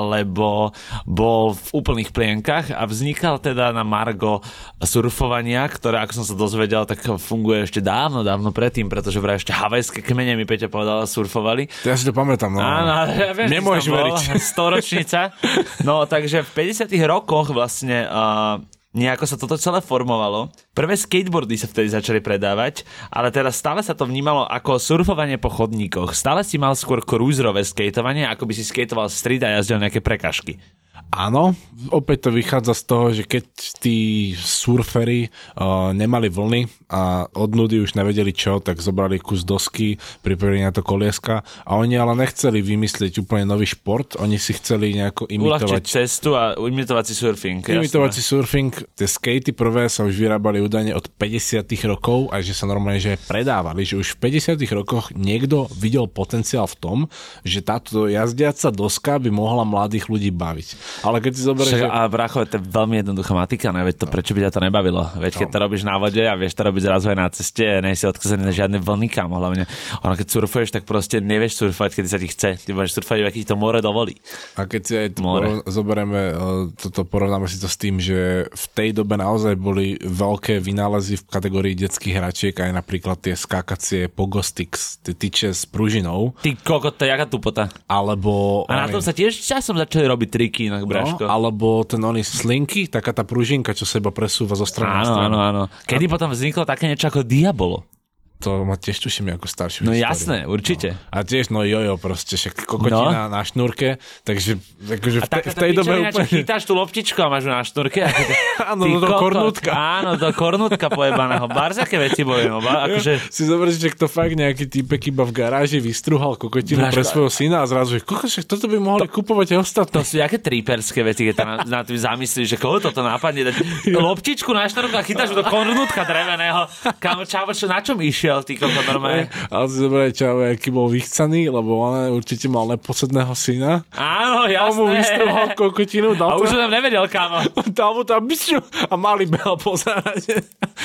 lebo bol v úplných plienkach a vznikal teda na margo surfovania, ktoré, ako som sa dozvedel, tak funguje ešte dávno predtým, pretože vraj ešte havajské kmene, mi Peťa povedala, surfovali. Ja si to pamätám, no. Áno, ja viem, nemôžeš veriť. Storočnica. No, takže v 50. rokoch vlastne nejako sa toto celé formovalo. Prvé skateboardy sa vtedy začali predávať, ale teda stále sa to vnímalo ako surfovanie po chodníkoch. Stále si mal skôr cruiserové skateovanie, ako by si skatoval street a jazdil nejaké prekažky. Áno, opäť to vychádza z toho, že keď tí surfery nemali vlny a od nudy už nevedeli čo, tak zobrali kus dosky, pripravili na to kolieska a oni ale nechceli vymyslieť úplne nový šport, oni si chceli nejako imitovať uľahčiť cestu a imitovať si surfing. Imitovať si surfing, tie skatey prvé sa už vyrábali údajne od 50. rokov a že sa normálne že predávali, že už v 50. rokoch niekto videl potenciál v tom, že táto jazdiaca doska by mohla mladých ľudí baviť. Ale keď si zoberieš... A bracho, to je veľmi jednoduchá matika, ne? Veď to prečo by ťa to nebavilo? Veď keď to robíš na vode a vieš to robiť zrazu aj na ceste, nie si odkazaný na žiadne vlny, kámo, hlavne. Ono, keď surfuješ, tak proste nevieš surfovať, kedy sa ti chce. Ty môžeš surfovať, aký to more dovolí. A keď si aj zoberieme, porovnáme si to s tým, že v tej dobe naozaj boli veľké vynálezy v kategórii detských hračiek, aj napríklad tie skákacie pogo sticks, tie tyče s pružinou. Ty kokot, to je jaká tupota. Alebo... A na tom sa tiež časom začali robiť triky inak, braško. No, alebo ten slinky, taká tá pružinka, čo seba presúva zo strany na stranu. Áno. Kedy potom vzniklo také niečo ako Diabolo? To ma tiež tuším ako staršiu No históriu. Jasné, určite. No. A tiež jojo proste, však kokotina na šnúrke, takže akože v tej dobe úplne... Chytáš tú loptičku a máš ju na šnúrke. Áno, do kornútka. Áno, do kornútka pojebaného. Barzaké veci bojujem. Akože... Si zoberieš, že to fakt nejaký týpek iba v garáži vystruhal kokotinu pre svojho syna a zrazu, že kokos, toto by mohli kupovať aj ostatní. To sú nejaké triperské veci, keď na tým zamyslíš, že koho toto napadne dať loptičku na šnúrku a chytáš ju do kornútka dreveného. Kámo, čavo, na čom išiel? Ty kokot, normálne. Ale si zoberaj Čavo, aký bol vychcaný, lebo on určite mal neposledného syna. Áno, jasné. A mu vystruhol kokotinu. A už to tam nevedel, kámo. Dal mu tam byšťu a malý behal po záhrade.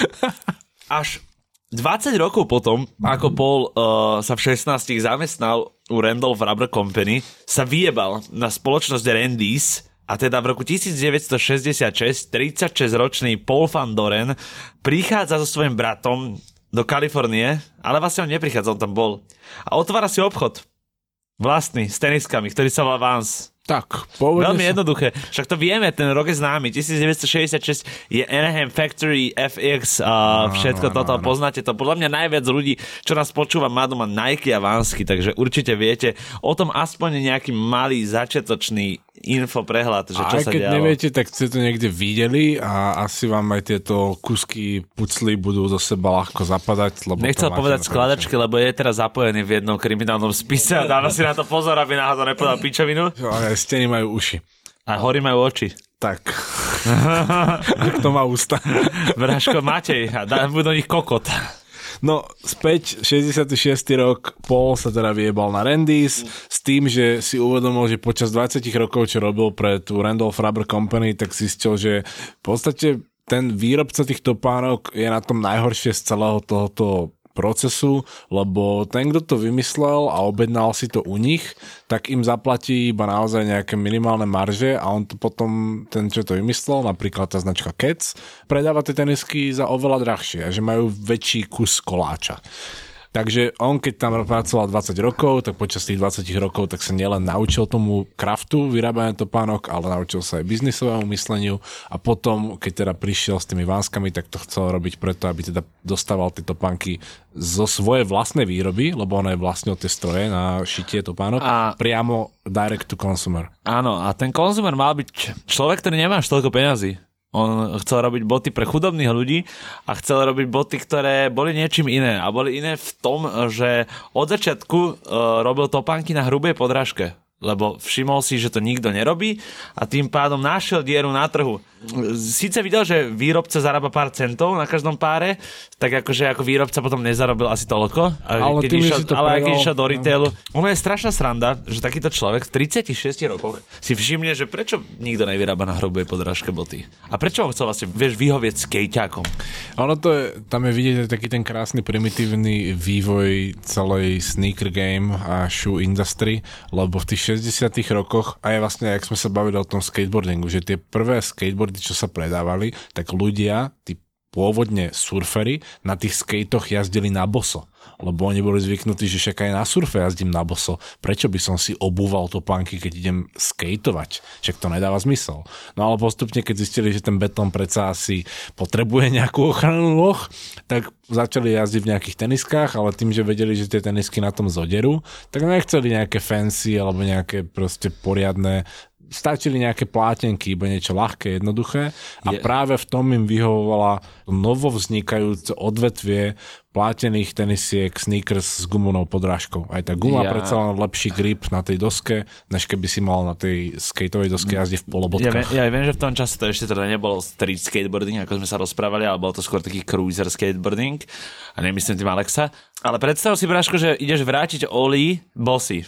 Až 20 rokov potom, ako Paul sa v 16 zamestnal u Randolph Rubber Company, sa vyjebal na spoločnosť Randy's. A teda v roku 1966 36-ročný Paul Van Doren prichádza so svojím bratom do Kalifornie, ale vlastne on neprichádza, on tam bol. A otvára si obchod vlastný s teniskami, ktorý sa volá Vans. Tak, veľmi jednoduché. Však to vieme, ten rok je známy. 1966 je Anaheim Factory FX a všetko toto. Poznáte to. Podľa mňa najviac ľudí, čo nás počúva, má doma Nike a Vansky, takže určite viete o tom aspoň nejaký malý začiatočný info prehľad, že čo sa dialo. Aj keď neviete, tak ste to niekde videli a asi vám aj tieto kusky pucly budú do seba ľahko zapadať. Lebo nechcel povedať skladačky, lebo je teraz zapojený v jednom kriminálnom spise a dáva si na to pozor, aby náhodou nepovedal pičovinu. Steny majú uši. A hory majú oči. Tak. Kto má ústa? Braško, Matej. A budú do nich kokot. No, späť, 66. rok, Paul sa teda vyjebal na Randy's s tým, že si uvedomil, že počas 20 rokov, čo robil pre tú Randolph Rubber Company, tak zistil, že v podstate ten výrobca tých topánok je na tom najhoršie z celého tohoto procesu, lebo ten, kto to vymyslel a objednal si to u nich, tak im zaplatí iba naozaj nejaké minimálne marže a on to potom, ten, čo to vymyslel, napríklad tá značka Keds, predáva tie tenisky za oveľa drahšie, že majú väčší kus koláča. Takže on, keď tam pracoval 20 rokov, tak počas tých 20 rokov tak sa nielen naučil tomu kraftu vyrábania topánok, ale naučil sa aj biznisovému mysleniu a potom, keď teda prišiel s tými Vanskami, tak to chcel robiť preto, aby teda dostával tie topánky zo svojej vlastnej výroby, lebo on aj vlastnil tie stroje na šitie topánok a priamo direct to consumer. Áno, a ten consumer mal byť človek, ktorý nemá toľko peňazí. On chcel robiť boty pre chudobných ľudí a chcel robiť boty, ktoré boli niečím iné. A boli iné v tom, že od začiatku robil topánky na hrubej podrážke. Lebo všimol si, že to nikto nerobí a tým pádom našiel dieru na trhu. Síce videl, že výrobca zarába pár centov na každom páre, tak akože ako výrobca potom nezarobil asi toľko. Ale keď išiel do retailu, ono je strašná sranda, že takýto človek v 36 rokoch si všimne, že prečo nikto nevyrába na hrubej podrážke boty. A prečo on chcel vlastne, vyhovieť skejťákom? Ono to je, tam je vidieť taký ten krásny primitívny vývoj celej sneaker game a shoe industry, lebo v tých 60 rokoch, a je vlastne, jak sme sa bavili o tom skateboardingu, že tie prvé skateboardy, čo sa predávali, tak ľudia, tí pôvodne surfery, na tých skejtoch jazdili na boso. Lebo oni boli zvyknutí, že však aj na surfe jazdím na boso. Prečo by som si obúval topánky, keď idem skejtovať? Však to nedáva zmysel. No ale postupne, keď zistili, že ten betón predsa asi potrebuje nejakú ochranu nôh, tak začali jazdiť v nejakých teniskách, ale tým, že vedeli, že tie tenisky na tom zoderú, tak nechceli nejaké fancy alebo nejaké proste poriadne. Stačili nejaké plátenky, iba niečo ľahké, jednoduché a práve v tom im vyhovovala novovznikajúce odvetvie plátených tenisiek, sneakers s gumovou podrážkou. Aj tá guma predsa len lepší grip na tej doske, než keby si mal na tej skateovej doske jazdiť v polobodkách. Ja viem, že v tom čase to ešte teda nebolo street skateboarding, ako sme sa rozprávali, ale bol to skôr taký cruiser skateboarding a nemyslím tým Alexa. Ale predstav si, Braško, že ideš vrátiť Oli bossy.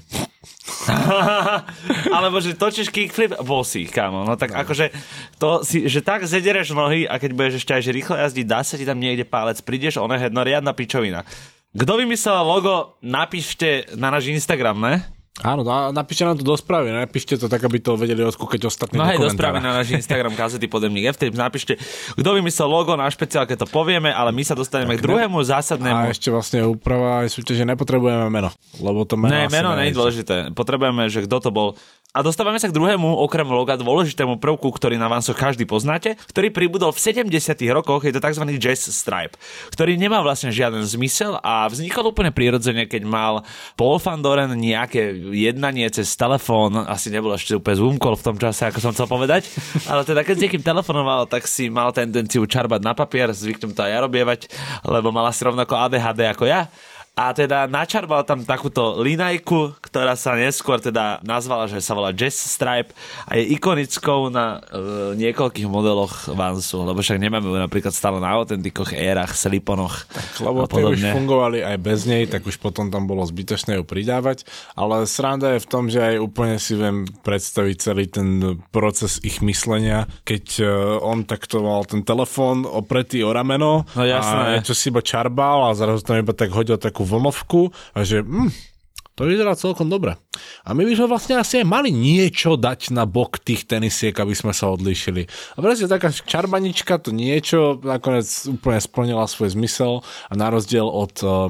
Alebo že točíš kickflip, bosý, kámo. No tak akože, že tak zedereš nohy a keď budeš ešte aj že rýchlo jazdiť, dá sa ti tam niekde pálec, prídeš, no riadna pičovina. Kto vymyslel logo, napíšte na náš Instagram, ne? Áno, napíšte nám to do správy, napíšte to tak, aby to vedeli odkúkať ostatní do komentára. No hej, do správy na náš Instagram Kazety Podemník F-Trip, napíšte, kto vymyslel logo na špeciálke, to povieme, ale my sa dostaneme tak, k druhému zásadnému. A ešte vlastne úprava aj súťaže, nepotrebujeme meno, lebo to meno meno nie je dôležité, potrebujeme, že kto to bol. A dostávame sa k druhému, okrem loga, dôležitému prvku, ktorý na Vansoch každý poznáte, ktorý pribudol v 70. rokoch, je to tzv. Jazz Stripe, ktorý nemá vlastne žiaden zmysel a vznikol úplne prirodzene, keď mal Paul van Doren nejaké jednanie cez telefón, asi nebolo ešte úplne Zoom call v tom čase, ako som chcel povedať, ale teda keď s niekým telefonoval, tak si mal tendenciu čarbať na papier, zvyknem to aj ja robievať, lebo mala si rovnako ADHD ako ja. A teda načarbal tam takúto linajku, ktorá sa neskôr teda nazvala, že sa volá Jazz Stripe a je ikonickou na niekoľkých modeloch Vansu, lebo však nemáme ju napríklad stále na autentikoch, érach, sliponoch. Tak, lebo tie už fungovali aj bez nej, tak už potom tam bolo zbytočné ju pridávať, ale sranda je v tom, že aj úplne si viem predstaviť celý ten proces ich myslenia, keď on takto mal ten telefón opretý o rameno a čo si iba čarbal a zrazu tam iba tak hodil takú vlnovku a že to vyzerá celkom dobre. A my by sme vlastne asi aj mali niečo dať na bok tých tenisiek, aby sme sa odlíšili. A presne taká čarbanička, to niečo nakoniec úplne splnila svoj zmysel a na rozdiel od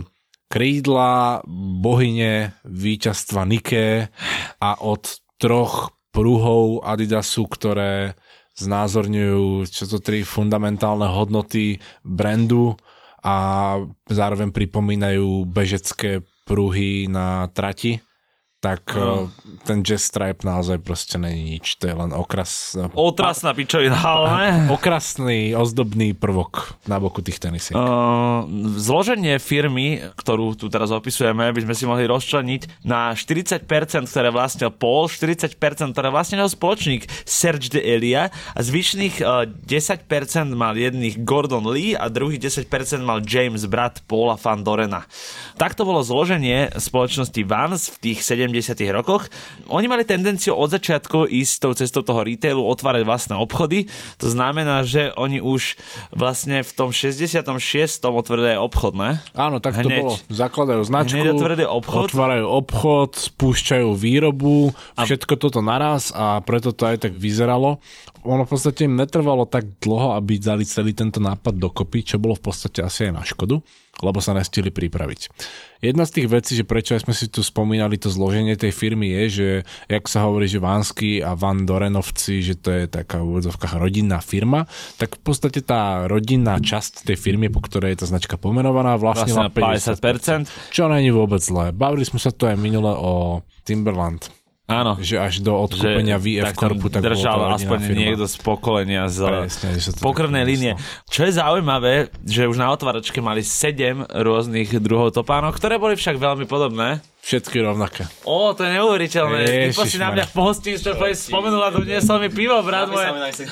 krídla, bohyne, víťazstva Nike a od 3 pruhov Adidasu, ktoré znázorňujú fundamentálne hodnoty brandu a zároveň pripomínajú bežecké pruhy na trati, tak ten Jazz Stripe naozaj proste není nič, to je len otrasná pičovina, ale okrasný, ozdobný prvok na boku tých tenisiek. Zloženie firmy, ktorú tu teraz opisujeme, by sme si mohli rozčleniť na 40%, ktoré vlastnil Paul, 40%, ktoré vlastnil spoločník Serge de Elia a zvyšných 10% mal jedných Gordon Lee a druhých 10% mal James, brat Paula van Dorena. Takto bolo zloženie spoločnosti Vans v tých 70. rokoch. Oni mali tendenciu od začiatku ísť tou cestou toho retailu, otvárať vlastné obchody. To znamená, že oni už vlastne v tom 66. otvorili obchod, ne? Áno, tak to bolo. Zakladajú značku, otvárajú obchod, spúšťajú výrobu, všetko toto naraz a preto to aj tak vyzeralo. Ono v podstate im netrvalo tak dlho, aby dali celý tento nápad dokopy, čo bolo v podstate asi aj na škodu, lebo sa nestihli pripraviť. Jedna z tých vecí, že prečo sme si tu spomínali to zloženie tej firmy je, že jak sa hovorí, že Vansky a Van Dorenovci, že to je taká v úvodzovkách rodinná firma, tak v podstate tá rodinná časť tej firmy, po ktorej je tá značka pomenovaná, vlastne 50%. Čo není vôbec zlé. Bavili sme sa tu aj minule o Timberland. Áno. Že až do odkúpenia VF Corpu tak držal aspoň firma. Niekto z pokolenia z pokrvnej línie. Čo je zaujímavé, že už na otváračke mali 7 rôznych druhov topánok, ktoré boli však veľmi podobné. Všetky rovnaké. To je neuveriteľné. Ty si na mňa v pohostinstve spomenul a doniesol mi pivo, brat moje.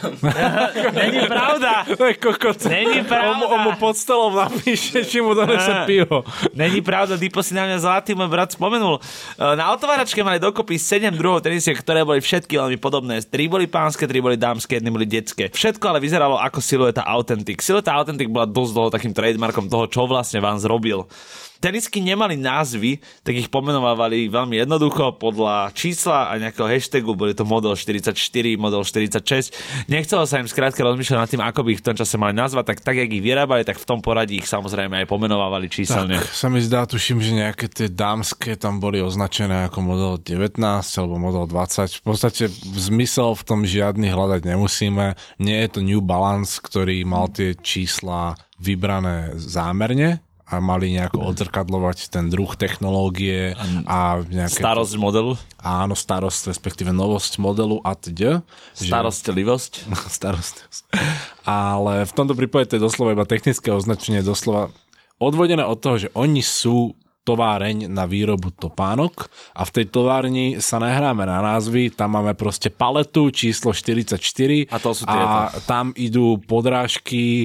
Není pravda. Není pravda. On mu pod stolom napíše, či mu donese pivo. Není pravda, Dipo si na mňa zlatý môj brat spomenul. Na otváračke mali dokopy 7 druhov tenisiek, ktoré boli všetky veľmi podobné. 3 boli pánske, 3 boli dámske, 1 boli detské. Všetko ale vyzeralo ako silueta Authentic. Silueta Authentic bola dosť dlho takým trademarkom toho, čo vlastne Vans robil. Tenisky nemali názvy, tak ich pomenovávali veľmi jednoducho podľa čísla a nejakého hashtagu. Boli to model 44, model 46. Nechcelo sa im skrátka rozmýšľať nad tým, ako by ich v tom čase mali nazvať, tak jak ich vyrábali, tak v tom poradí ich samozrejme aj pomenovávali číselne. Tak sa mi zdá, tuším, že nejaké tie dámske tam boli označené ako model 19 alebo model 20. V podstate zmysel v tom žiadny hľadať nemusíme. Nie je to New Balance, ktorý mal tie čísla vybrané zámerne a mali nejako odzrkadlovať ten druh technológie a nejaké... Starosť modelu? Áno, starosť, respektíve novosť modelu a teda. Starostlivosť? Starostlivosť. Ale v tomto prípade to je doslova iba technické označenie, doslova odvodené od toho, že oni sú továreň na výrobu topánok a v tej továrni sa nehráme na názvy, tam máme proste paletu číslo 44 a to sú tieto. A tam idú podrážky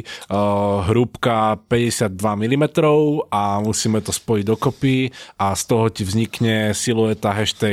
hrúbka 52 mm a musíme to spojiť dokopy a z toho ti vznikne silueta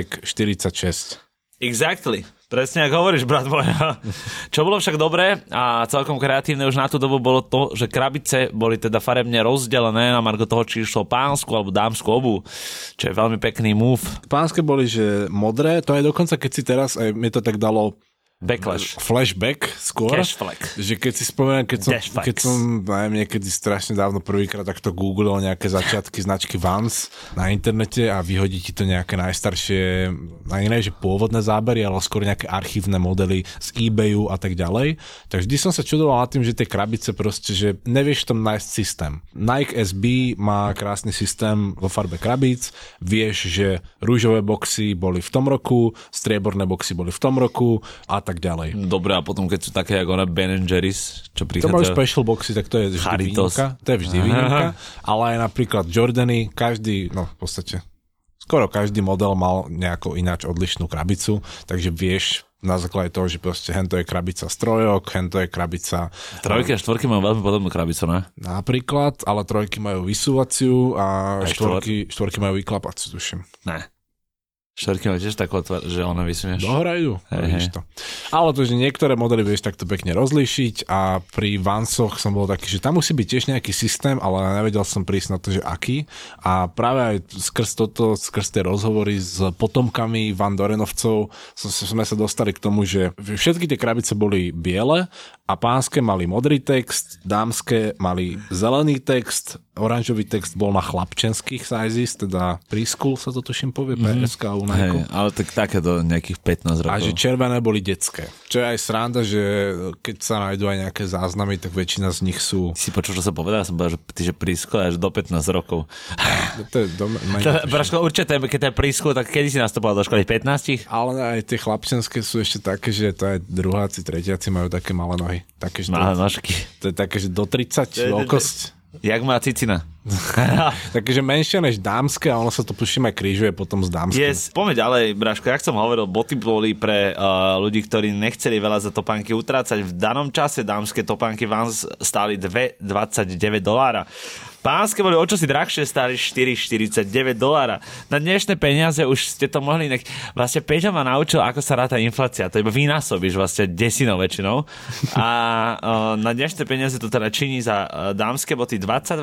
#46. Exactly. Presne ako hovoríš, brat môj. Čo bolo však dobré a celkom kreatívne už na tú dobu bolo to, že krabice boli teda farebne rozdelené na margo toho, či išlo pánsku alebo dámsku obu, čo je veľmi pekný move. Pánske boli, že modré, to aj dokonca, keď si teraz, aj mi to tak dalo Backlash. Flashback skôr. Cashflex. Že keď si spomínam, keď som niekedy strašne dávno prvýkrát takto googlil nejaké začiatky značky Vans na internete a vyhodí ti to nejaké najstaršie, ani ne, že pôvodné zábery, ale skôr nejaké archívne modely z eBayu a tak ďalej. Tak vždy som sa čudoval nad tým, že tie krabice proste, že nevieš tam nájsť systém. Nike SB má krásny systém vo farbe krabíc, vieš, že rúžové boxy boli v tom roku, strieborné boxy boli v tom roku a tak ďalej. Dobre, a potom keď sú také ako na Ben & Jerry's, čo prichádza... To majú special boxy, tak to je vždy výnimka. To je vždy výnimka, ale aj napríklad Jordany, každý, no v podstate skoro každý model mal nejakou ináč odlišnú krabicu, takže vieš na základe toho, že proste hento je krabica strojok, hento je krabica... Trojky a štvorky majú veľmi podobnú krabicu, ne? Napríklad, ale trojky majú vysúvaciu a štvorky majú vyklapaciu, tuším. Ne. Štvorky majú tiež takú, že ona vysunieš. Dohrajú, vidíš to. Ale to, že niektoré modely vieš takto pekne rozlíšiť a pri Vansoch som bol taký, že tam musí byť tiež nejaký systém, ale nevedel som prísť na to, že aký. A práve aj skrz tie rozhovory s potomkami Van Dorenovcov sme sa dostali k tomu, že všetky tie krabice boli biele a pánske mali modrý text, dámske mali zelený text, oranžový text bol na chlapčenských sizes, teda preschool sa to tuším povie, PSK u Nike. Hej, ale tak do nejakých 15 rokov. A že červené boli detské. Čo je aj sranda, že keď sa nájdú aj nejaké záznamy, tak väčšina z nich sú... Si počul, čo som povedal? Som povedal, že preschool až do 15 rokov. To je Braško, určite, keď to je preschool, tak kedy si nastupoval do školy? 15? Ale aj tie chlapčenské sú ešte také, že to aj druháci, tretiaci majú také malé nohy. Také, malé nožky. To je také, že do 30 veľkosť. Jak má cicina. Takže menšie než dámske a ono sa to tuším aj krížuje potom s dámskym. Yes, poďme ďalej, Braško, jak som hovoril, boty boli pre ľudí, ktorí nechceli veľa za topánky utrácať. V danom čase dámske topánky Vans stáli $2.29. Pánske boli o čosi drahšie, stáli $4.49. Na dnešné peniaze už ste to mohli Vlastne Peťo ma naučil, ako sa ráta inflácia. To iba vynásobíš vlastne desinou väčšinou. A na dnešné peniaze to teda činí za dámske boty $22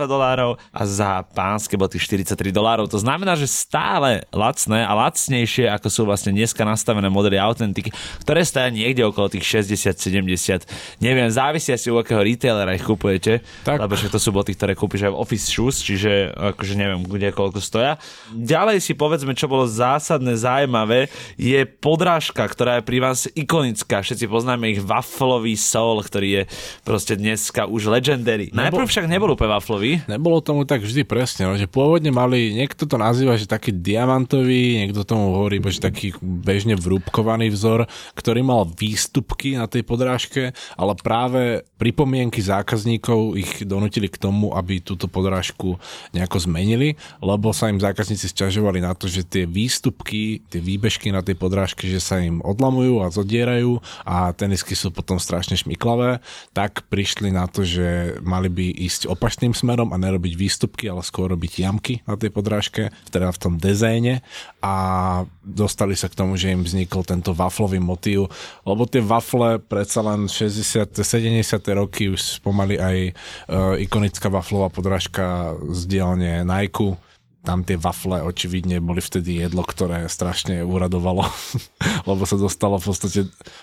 a za pánske boty $43. To znamená, že stále lacné a lacnejšie, ako sú vlastne dneska nastavené modely Authentic, ktoré stoja niekde okolo tých 60-70. Neviem, závisia si u akého retailera ich kupujete, lebo to sú boty, ktoré kúpiš aj v office shoes, čiže akože neviem, kde koľko stoja. Ďalej si povedzme, čo bolo zásadné, zaujímavé, je podrážka, ktorá je pri vás ikonická. Všetci poznáme ich wafflový soul, ktorý je proste dneska už legendary. Najprv však nebol úplne wafflový. Nebolo tomu tak vždy presne, že pôvodne mali, niekto to nazýva, že taký diamantový, niekto tomu hovorí, že taký bežne vrúbkovaný vzor, ktorý mal výstupky na tej podrážke, ale práve pripomienky zákazníkov ich donútili k tomu, aby túto podrážku nejako zmenili, lebo sa im zákazníci sťažovali na to, že tie výstupky, tie výbežky na tej podrážke, že sa im odlamujú a zodierajú a tenisky sú potom strašne šmiklavé, tak prišli na to, že mali by ísť opačným smerom a nerobiť výstupky, ale skôr robiť jamky na tej podrážke, teda v tom dezéne a dostali sa k tomu, že im vznikol tento waflový motív, lebo tie wafle predsa len 60. 70. roky už pomaly aj ikonická waflová podrážka z dielne Nike. Tam tie wafle očividne boli vtedy jedlo, ktoré strašne uradovalo, lebo sa dostalo v podstate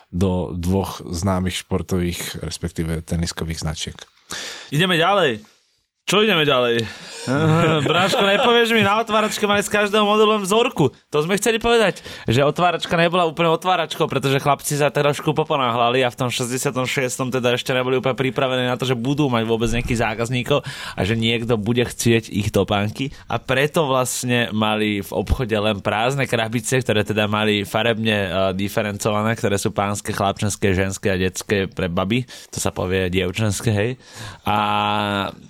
do dvoch známych športových, respektíve teniskových značiek. Ideme ďalej. Čo ideme ďalej? Bráško, nepovieš mi, na otváračke mali z každého modelu len vzorku. To sme chceli povedať, že otváračka nebola úplne otváračkou, pretože chlapci sa trošku poponáhľali a v tom 66. teda ešte neboli úplne pripravení na to, že budú mať vôbec nejakých zákazníkov a že niekto bude chcieť ich topánky. A preto vlastne mali v obchode len prázdne krabice, ktoré teda mali farebne diferencované, ktoré sú pánske, chlapčenské, ženské a detské pre baby. To sa povie dievčenské, hej. A teda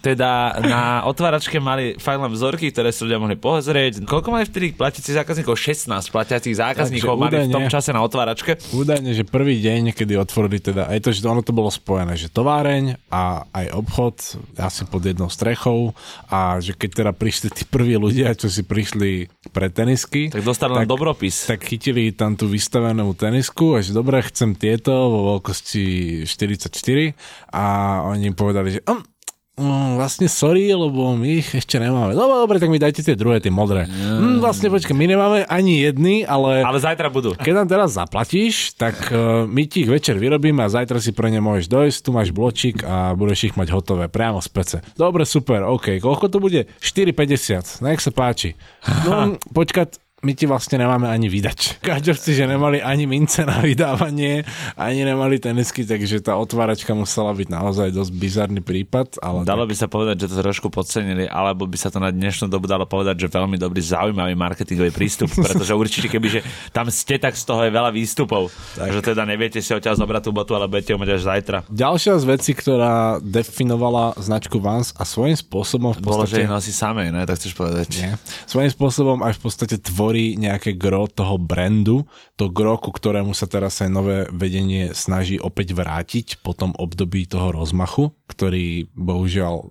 na otváračke mali fakt len vzorky, ktoré si ľudia mohli pozrieť. Koľko mali vtedy platiacich zákazníkov? 16 platiacich zákazníkov mali v tom čase na otváračke. Údajne, že prvý deň, kedy otvorili teda, aj to, že ono to bolo spojené, že továreň a aj obchod asi pod jednou strechou a že keď teda prišli tí prví ľudia, čo si prišli pre tenisky, tak dostali len dobropis. Tak chytili tam tú vystavenú tenisku a že dobre, chcem tieto vo veľkosti 44 a oni im povedali, že vlastne sorry, lebo my ich ešte nemáme. Dobre, tak mi dajte tie druhé, tie modré. Vlastne počkaj, my nemáme ani jedny, ale zajtra budú. Keď nám teraz zaplatíš, tak my ti ich večer vyrobíme a zajtra si pre ne môžeš dojsť, tu máš bločík a budeš ich mať hotové priamo z pece. Dobre, super, OK. Koľko to bude? 4,50. Nech sa páči. No, počkať, my ti vlastne nemáme ani vydať. Každovci, že nemali ani mince na vydávanie, ani nemali tenisky, takže tá otváračka musela byť naozaj dosť bizarný prípad. Ale dalo by sa povedať, že to trošku podcenili, alebo by sa to na dnešnú dobu dalo povedať, že veľmi dobrý zaujímavý marketingový prístup, pretože určite kebyže tam ste, tak z toho je veľa výstupov. Takže teda neviete si odtiaľ zobrať tú botu, ale budete ju mať až zajtra. Ďalšia z vecí, ktorá definovala značku Vans a svojím spôsobom v podstate... Bolo, že ich nosí samej, ne? Tak chceš povedať. Nie. Svojím spôsobom až v podstate tvorí nejaké gro toho brandu, to gro, ku ktorému sa teraz aj nové vedenie snaží opäť vrátiť po tom období toho rozmachu, ktorý bohužiaľ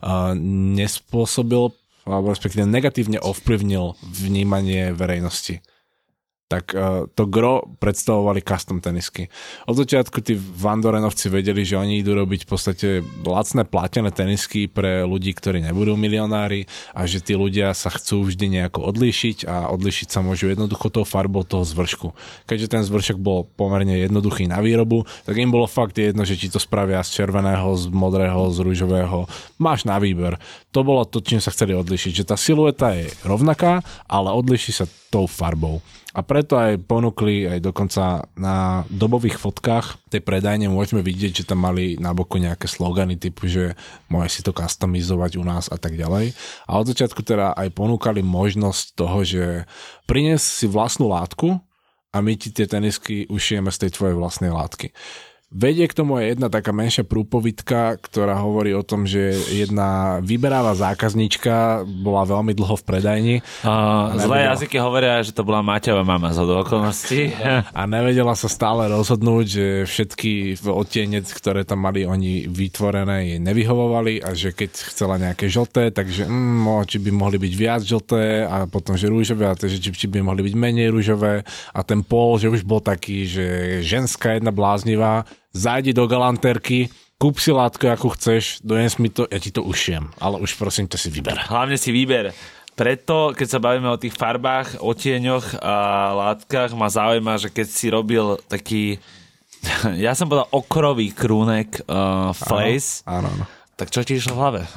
nespôsobil, alebo respektíve negatívne ovplyvnil vnímanie verejnosti. Tak to gro predstavovali custom tenisky. Od začiatku tí Vandorenovci vedeli, že oni idú robiť v podstate lacné platené tenisky pre ľudí, ktorí nebudú milionári a že tí ľudia sa chcú vždy nejako odlíšiť a odlíšiť sa môžu jednoducho tou farbou toho zvršku. Keďže ten zvršok bol pomerne jednoduchý na výrobu, tak im bolo fakt jedno, že či to spravia z červeného, z modrého, z ružového. Máš na výber. To bolo to, čím sa chceli odlíšiť, že tá silueta je rovnaká, ale odlíši sa tou farbou. A preto aj ponúkli, aj dokonca na dobových fotkách tej predajne môžeme vidieť, že tam mali na boku nejaké slogany typu, že môže si to customizovať u nás a tak ďalej. A od začiatku teda aj ponúkali možnosť toho, že prines si vlastnú látku a my ti tie tenisky ušijeme z tej tvojej vlastnej látky. Vedie k tomu aj jedna taká menšia prúpovidka, ktorá hovorí o tom, že jedna vyberavá zákazníčka bola veľmi dlho v predajni. Zlé jazyky hovoria, že to bola Maťová mama z okolností. A nevedela sa stále rozhodnúť, že všetky odtiene, ktoré tam mali oni vytvorené, jej nevyhovovali a že keď chcela nejaké žlté, takže či by mohli byť viac žlté a potom, že rúžové, a takže či by mohli byť menej rúžové a ten pól, že už bol taký, že ženská jedna bláznivá. Zájdi do galantérky, kúp si látku, akú chceš, dones mi to, ja ti to ušijem. Ale už prosím ťa si vyber. Hlavne si vyber. Preto, keď sa bavíme o tých farbách, odtieňoch a látkach, ma zaujíma, že keď si robil taký, ja som povedal okrový krúnek flace. Áno. Tak čo ti išlo v hlave?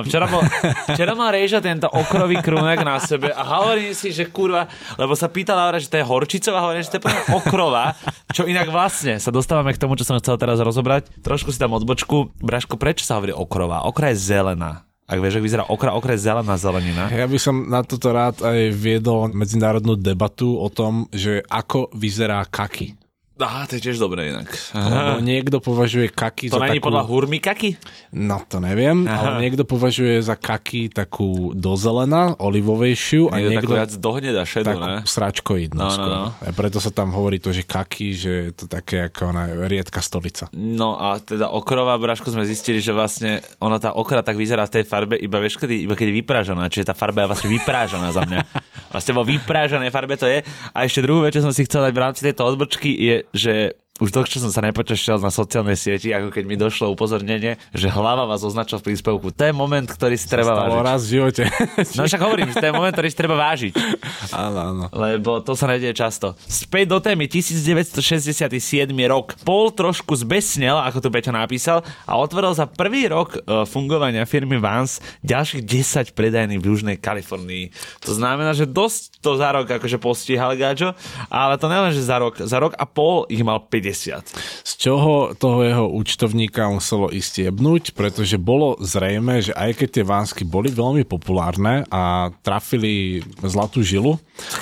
Včera mal Rejža tento okrový krúnek na sebe a hovorím si, že kurva, lebo sa pýtala Laura, že to je horčicová, hovorím, že to je úplne okrová, čo inak vlastne sa dostávame k tomu, čo som chcel teraz rozobrať. Trošku si tam odbočku. Braško, prečo sa hovorí okrová? Okra je zelená. Ak vieš, ak vyzerá okra je zelená zelenina. Ja by som na toto rád aj viedol medzinárodnú debatu o tom, že ako vyzerá kaki. Aha, to je tiež dobré inak. Lebo niekto považuje kaki to za takú... To není podľa hurmy kaki? No to neviem, ale niekto považuje za kaki takú dozelená, olivovejšiu a niekto takú viac dohneda šedu, takú ne? Sračkoidnú. No. A preto sa tam hovorí to, že kaki, že je to také ako riedka stolica. No a teda okrová, Braško, sme zistili, že vlastne ona tá okra tak vyzerá v tej farbe iba keď je vyprážaná, čiže tá farba je vlastne vyprážaná za mňa. Vlastne vo vyprážanej farbe to je. A ešte druhú vec, čo som si chcel dať v rámci tejto odbočky je, že už to, čo som sa nepotešil na sociálnej sieti, ako keď mi došlo upozornenie, že hlava vás označil v príspevku. To je moment, ktorý si treba vážiť. Raz v živote. No však hovorím, že to je moment, ktorý si treba vážiť. Áno. Lebo to sa nedieje často. Späť do témy 1967 rok. Paul trošku zbesnel, ako tu Peťo napísal, a otvoril za prvý rok fungovania firmy Vans ďalších 10 predajní v Južnej Kalifornii. To znamená, že dosť to za rok akože postihal Gáčo, ale to nelen, že za rok a pol ich mal 50. Z čoho toho jeho účtovníka muselo ísť jebnúť, pretože bolo zrejme, že aj keď tie Vansky boli veľmi populárne a trafili zlatú žilu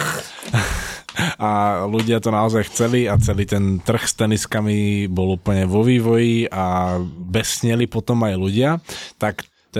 a ľudia to naozaj chceli a celý ten trh s teniskami bol úplne vo vývoji a besneli potom aj ľudia, tak tento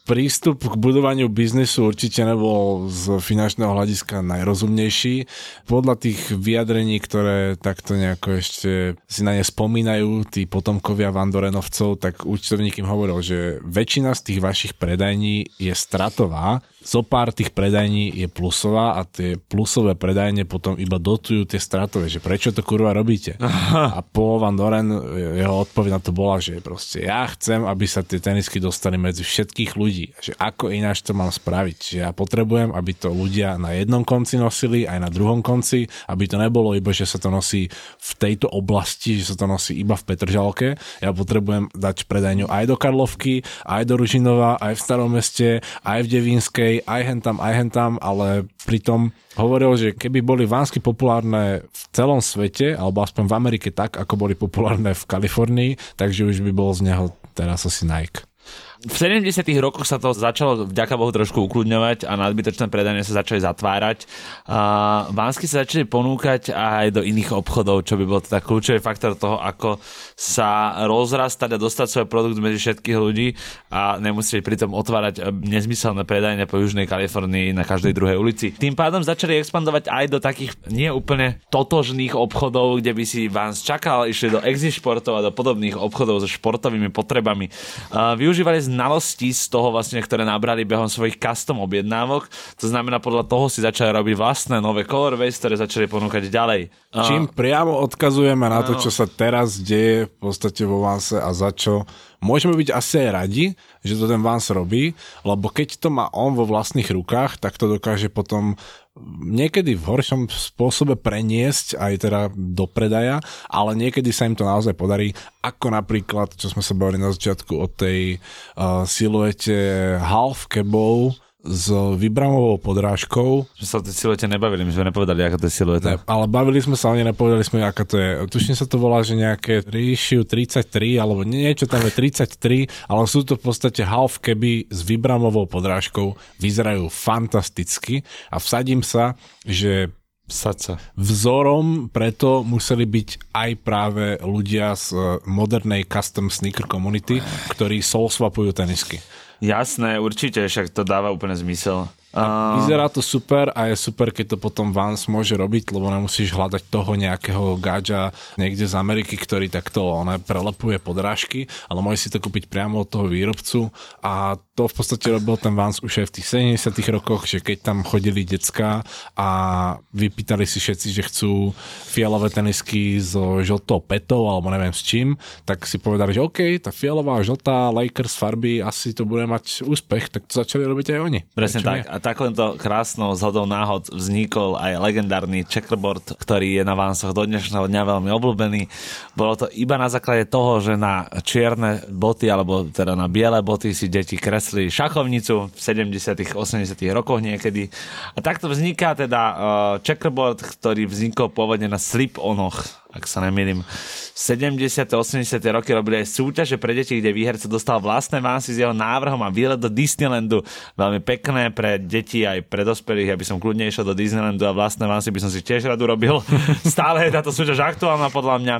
prístup k budovaniu biznisu určite nebol z finančného hľadiska najrozumnejší. Podľa tých vyjadrení, ktoré takto nejako ešte si na ne spomínajú, tí potomkovia Vandorenovcov, tak účtovník im hovoril, že väčšina z tých vašich predajní je stratová, zo pár tých predajní je plusová a tie plusové predajne potom iba dotujú tie stratové, že prečo to kurva robíte? A Paul Van Doren, jeho odpoveď na to bola, že proste ja chcem, aby sa tie tenisky dostali medzi všetkých ľudí, že ako ináč to mám spraviť, že ja potrebujem, aby to ľudia na jednom konci nosili, aj na druhom konci, aby to nebolo iba, že sa to nosí v tejto oblasti, že sa to nosí iba v Petržalke, ja potrebujem dať predajňu aj do Karlovky, aj do Ružinova, aj v Starom Meste, aj v Devínskej, aj hentam, ale pritom hovoril, že keby boli vánsky populárne v celom svete, alebo aspoň v Amerike tak, ako boli populárne v Kalifornii, takže už by bol z neho teraz asi Nike. V 70. rokoch sa to začalo vďaka Bohu trošku ukludňovať a nadbytočné predajne sa začali zatvárať. Vánsky sa začali ponúkať aj do iných obchodov, čo by bol teda kľúčový faktor toho, ako sa rozrastať a dostať svoj produkt medzi všetkých ľudí a nemusieť pritom otvárať nezmyselné predajne po Južnej Kalifornii na každej druhej ulici. Tým pádom začali expandovať aj do takých nie úplne totožných obchodov, kde by si Vans čakal, išli do Exi-športov a do podobných obchodov so športovými potrebami. Využívali znalosti z toho vlastne, ktoré nabrali behom svojich custom objednávok. To znamená, podľa toho si začali robiť vlastné nové colorways, ktoré začali ponúkať ďalej. Čím priamo odkazujeme na to, čo sa teraz deje v podstate vo Vanse a za čo môžeme byť asi aj radi, že to ten Vans robí, lebo keď to má on vo vlastných rukách, tak to dokáže potom niekedy v horšom spôsobe preniesť aj teda do predaja, ale niekedy sa im to naozaj podarí, ako napríklad, čo sme sa bavili na začiatku o tej siluete half cabov s vybramovou podrážkou. My sa o tej siluete nebavili, my sme nepovedali, aká to je silueta. Ne, ale bavili sme sa o nej, nepovedali sme, aká to je. Tuším sa to volá, že nejaké Ratio 33, alebo niečo tam je 33, ale sú to v podstate half caby s vybramovou podrážkou. Vyzerajú fantasticky a vsadím sa, že vzorom preto museli byť aj práve ľudia z modernej custom sneaker community, ktorí soul swapujú tenisky. Jasné, určite, však to dáva úplne zmysel. Vyzerá to super a je super, keď to potom Vans môže robiť, lebo nemusíš hľadať toho nejakého gáča niekde z Ameriky, ktorý takto prelepuje podrážky, ale môžeš si to kúpiť priamo od toho výrobcu a to v podstate robil ten Vans už aj v tých 70. rokoch, že keď tam chodili decká a vypýtali si všetci, že chcú fialové tenisky so žltou petou alebo neviem s čím, tak si povedali, že OK, tá fialová žltá Lakers farby asi to bude mať úspech, tak to začali robiť aj oni. Presne tak. A takýmto krásnou zhodou náhod vznikol aj legendárny checkerboard, ktorý je na Vansoch do dnešného dňa veľmi obľúbený. Bolo to iba na základe toho, že na čierne boty, alebo teda na biele boty si deti kresli šachovnicu v 70. 80. rokoch niekedy. A takto vzniká teda checkerboard, ktorý vznikol pôvodne na slip-onoch, ak sa nemýlim. 70. 80. roky robili aj súťaže pre deti, kde výherca dostal vlastné Vansy s jeho návrhom a výlet do Disneylandu. Veľmi pekné pre deti aj pre dospelých. Ja by som kľudne išiel do Disneylandu a vlastné Vansy by som si tiež rád urobil. Stále je táto súťaž aktuálna podľa mňa.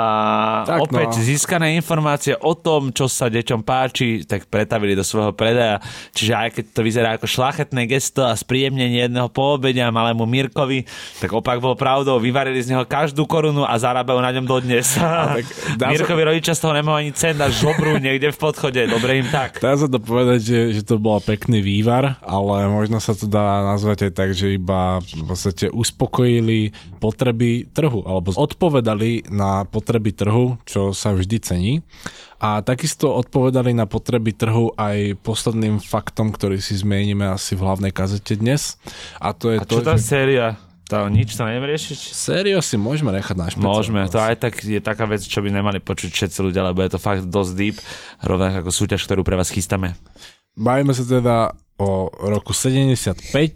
Opäť získané informácie o tom, čo sa deťom páči, tak pretavili do svojho predaja. Čiže aj keď to vyzerá ako šľachetné gesto a spríjemnenie jedného poobedia malému Mirkovi, tak opak bol pravdou. Vyvarili z neho každú korunu a zarábajú na ňom dodnes. Mirkovi rodičia z toho nemajú ani cent a žobrú niekde v podchode. Dobre im tak. Dá sa to povedať, že to bol pekný vývar, ale možno sa to dá nazvať aj tak, že iba v podstate uspokojili potreby trhu, alebo odpovedali na potreby trhu, čo sa vždy cení. A takisto odpovedali na potreby trhu aj posledným faktom, ktorý si zmienime asi v hlavnej kazete dnes. A to je čo tá séria? To nič to neviem riešiť? Sériu si môžeme nechať na špeciálne. Môžeme, to aj tak je taká vec, čo by nemali počuť všetci ľudia, lebo je to fakt dosť deep, rovnako ako súťaž, ktorú pre vás chystáme. Bavíme sa teda o roku 75,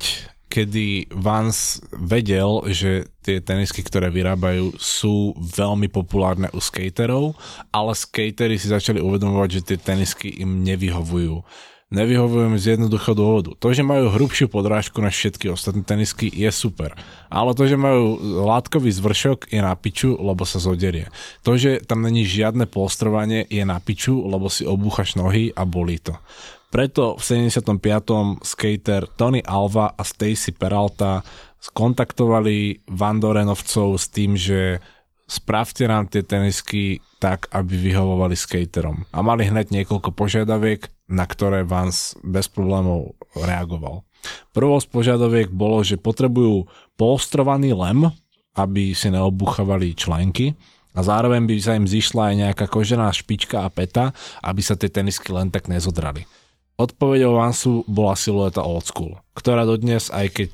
kedy Vans vedel, že tie tenisky, ktoré vyrábajú, sú veľmi populárne u skaterov, ale skateri si začali uvedomovať, že tie tenisky im nevyhovujú. Nevyhovujem z jednoduchého dôvodu. To, že majú hrubšiu podrážku než všetky ostatné tenisky, je super. Ale to, že majú látkový zvršok, je na piču, lebo sa zoderie. To, že tam není žiadne polstrovanie, je na piču, lebo si obúchaš nohy a bolí to. Preto v 75. skater Tony Alva a Stacy Peralta skontaktovali Vandorenovcov s tým, že spravte nám tie tenisky tak, aby vyhovovali skaterom. A mali hneď niekoľko požiadaviek, na ktoré Vans bez problémov reagoval. Prvou z požiadaviek bolo, že potrebujú polstrovaný lem, aby si neobuchávali členky, a zároveň by sa im zišla aj nejaká kožená špička a päta, aby sa tie tenisky len tak nezodrali. Odpoveďou Vansu bola silueta old school, ktorá dodnes, aj keď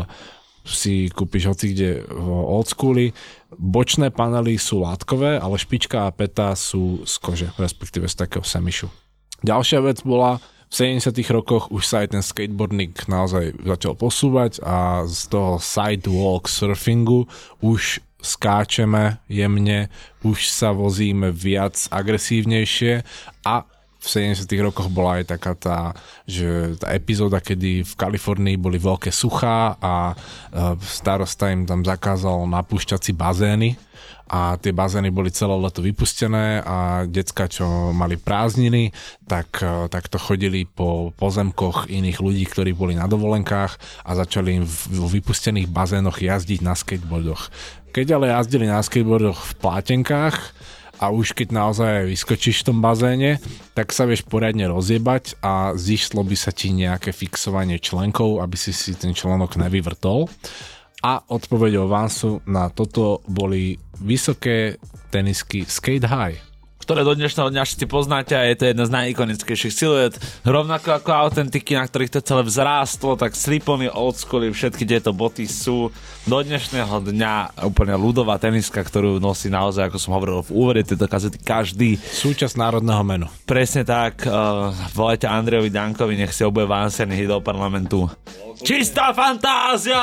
si kúpiš hocikde v old schooli, bočné panely sú látkové, ale špička a päta sú z kože, respektíve z takého semišu. Ďalšia vec bola, v 70. rokoch už sa aj ten skateboarding naozaj začal posúvať a z toho sidewalk surfingu už skáčeme jemne, už sa vozíme viac agresívnejšie a v 70. rokoch bola aj taká tá epizóda, kedy v Kalifornii boli veľké suchá a starosta im tam zakázal napúšťať si bazény a tie bazény boli celé leto vypustené a decka, čo mali prázdniny, tak to chodili po pozemkoch iných ľudí, ktorí boli na dovolenkách a začali im v vypustených bazénoch jazdiť na skateboardoch. Keď ale jazdili na skateboardoch v plátenkách a už keď naozaj vyskočíš v tom bazéne, tak sa vieš poriadne rozjebať a zišlo by sa ti nejaké fixovanie členkov, aby si ten členok nevyvrtol. A odpoveďou Vansu na toto boli vysoké tenisky Skate High, ktoré do dnešného dňa všetci poznáte a je to jedna z najikonickejších siluet. Rovnako ako autentiky, na ktorých to celé vzrástlo, tak slipony, old schooly, všetky tieto boty sú do dnešného dňa úplne ľudová teniska, ktorú nosí naozaj, ako som hovoril v úvode tejto kazety, každý. Súčasť národného menu. Presne tak. Volajte Andrejovi Dankovi, nech si obuje Vansen hit do parlamentu. Čistá fantázia!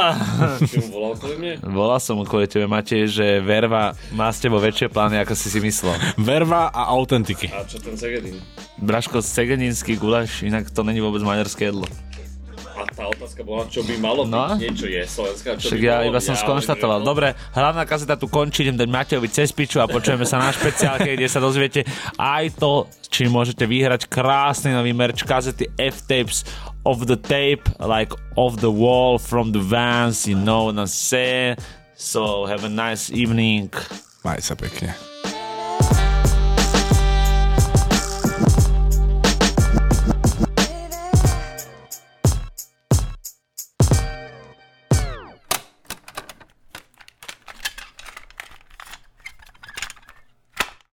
Či mu volal kvôli mne? Volal som mu kvôli tebe, Matej, že Verva má s tebou väčšie plány, ako si myslel. Verva a autentiky. A čo ten Segedin? Braško, segedinský guláš, inak to není vôbec maďarské jedlo. A tá otázka bola, čo by malo byť, niečo je slovenská, čo však by ja malo iba som skonštatoval. Dobre, hlavná kazeta tu končí, idem dať Matejovi cez piču a počujeme sa na špeciálke, kde sa dozviete aj to, či môžete vyhrať krásny nový merch kazety F-Tapes of the tape, like off the wall from the Vans, you know what I'm saying. So have a nice evening. Maj sa pekne.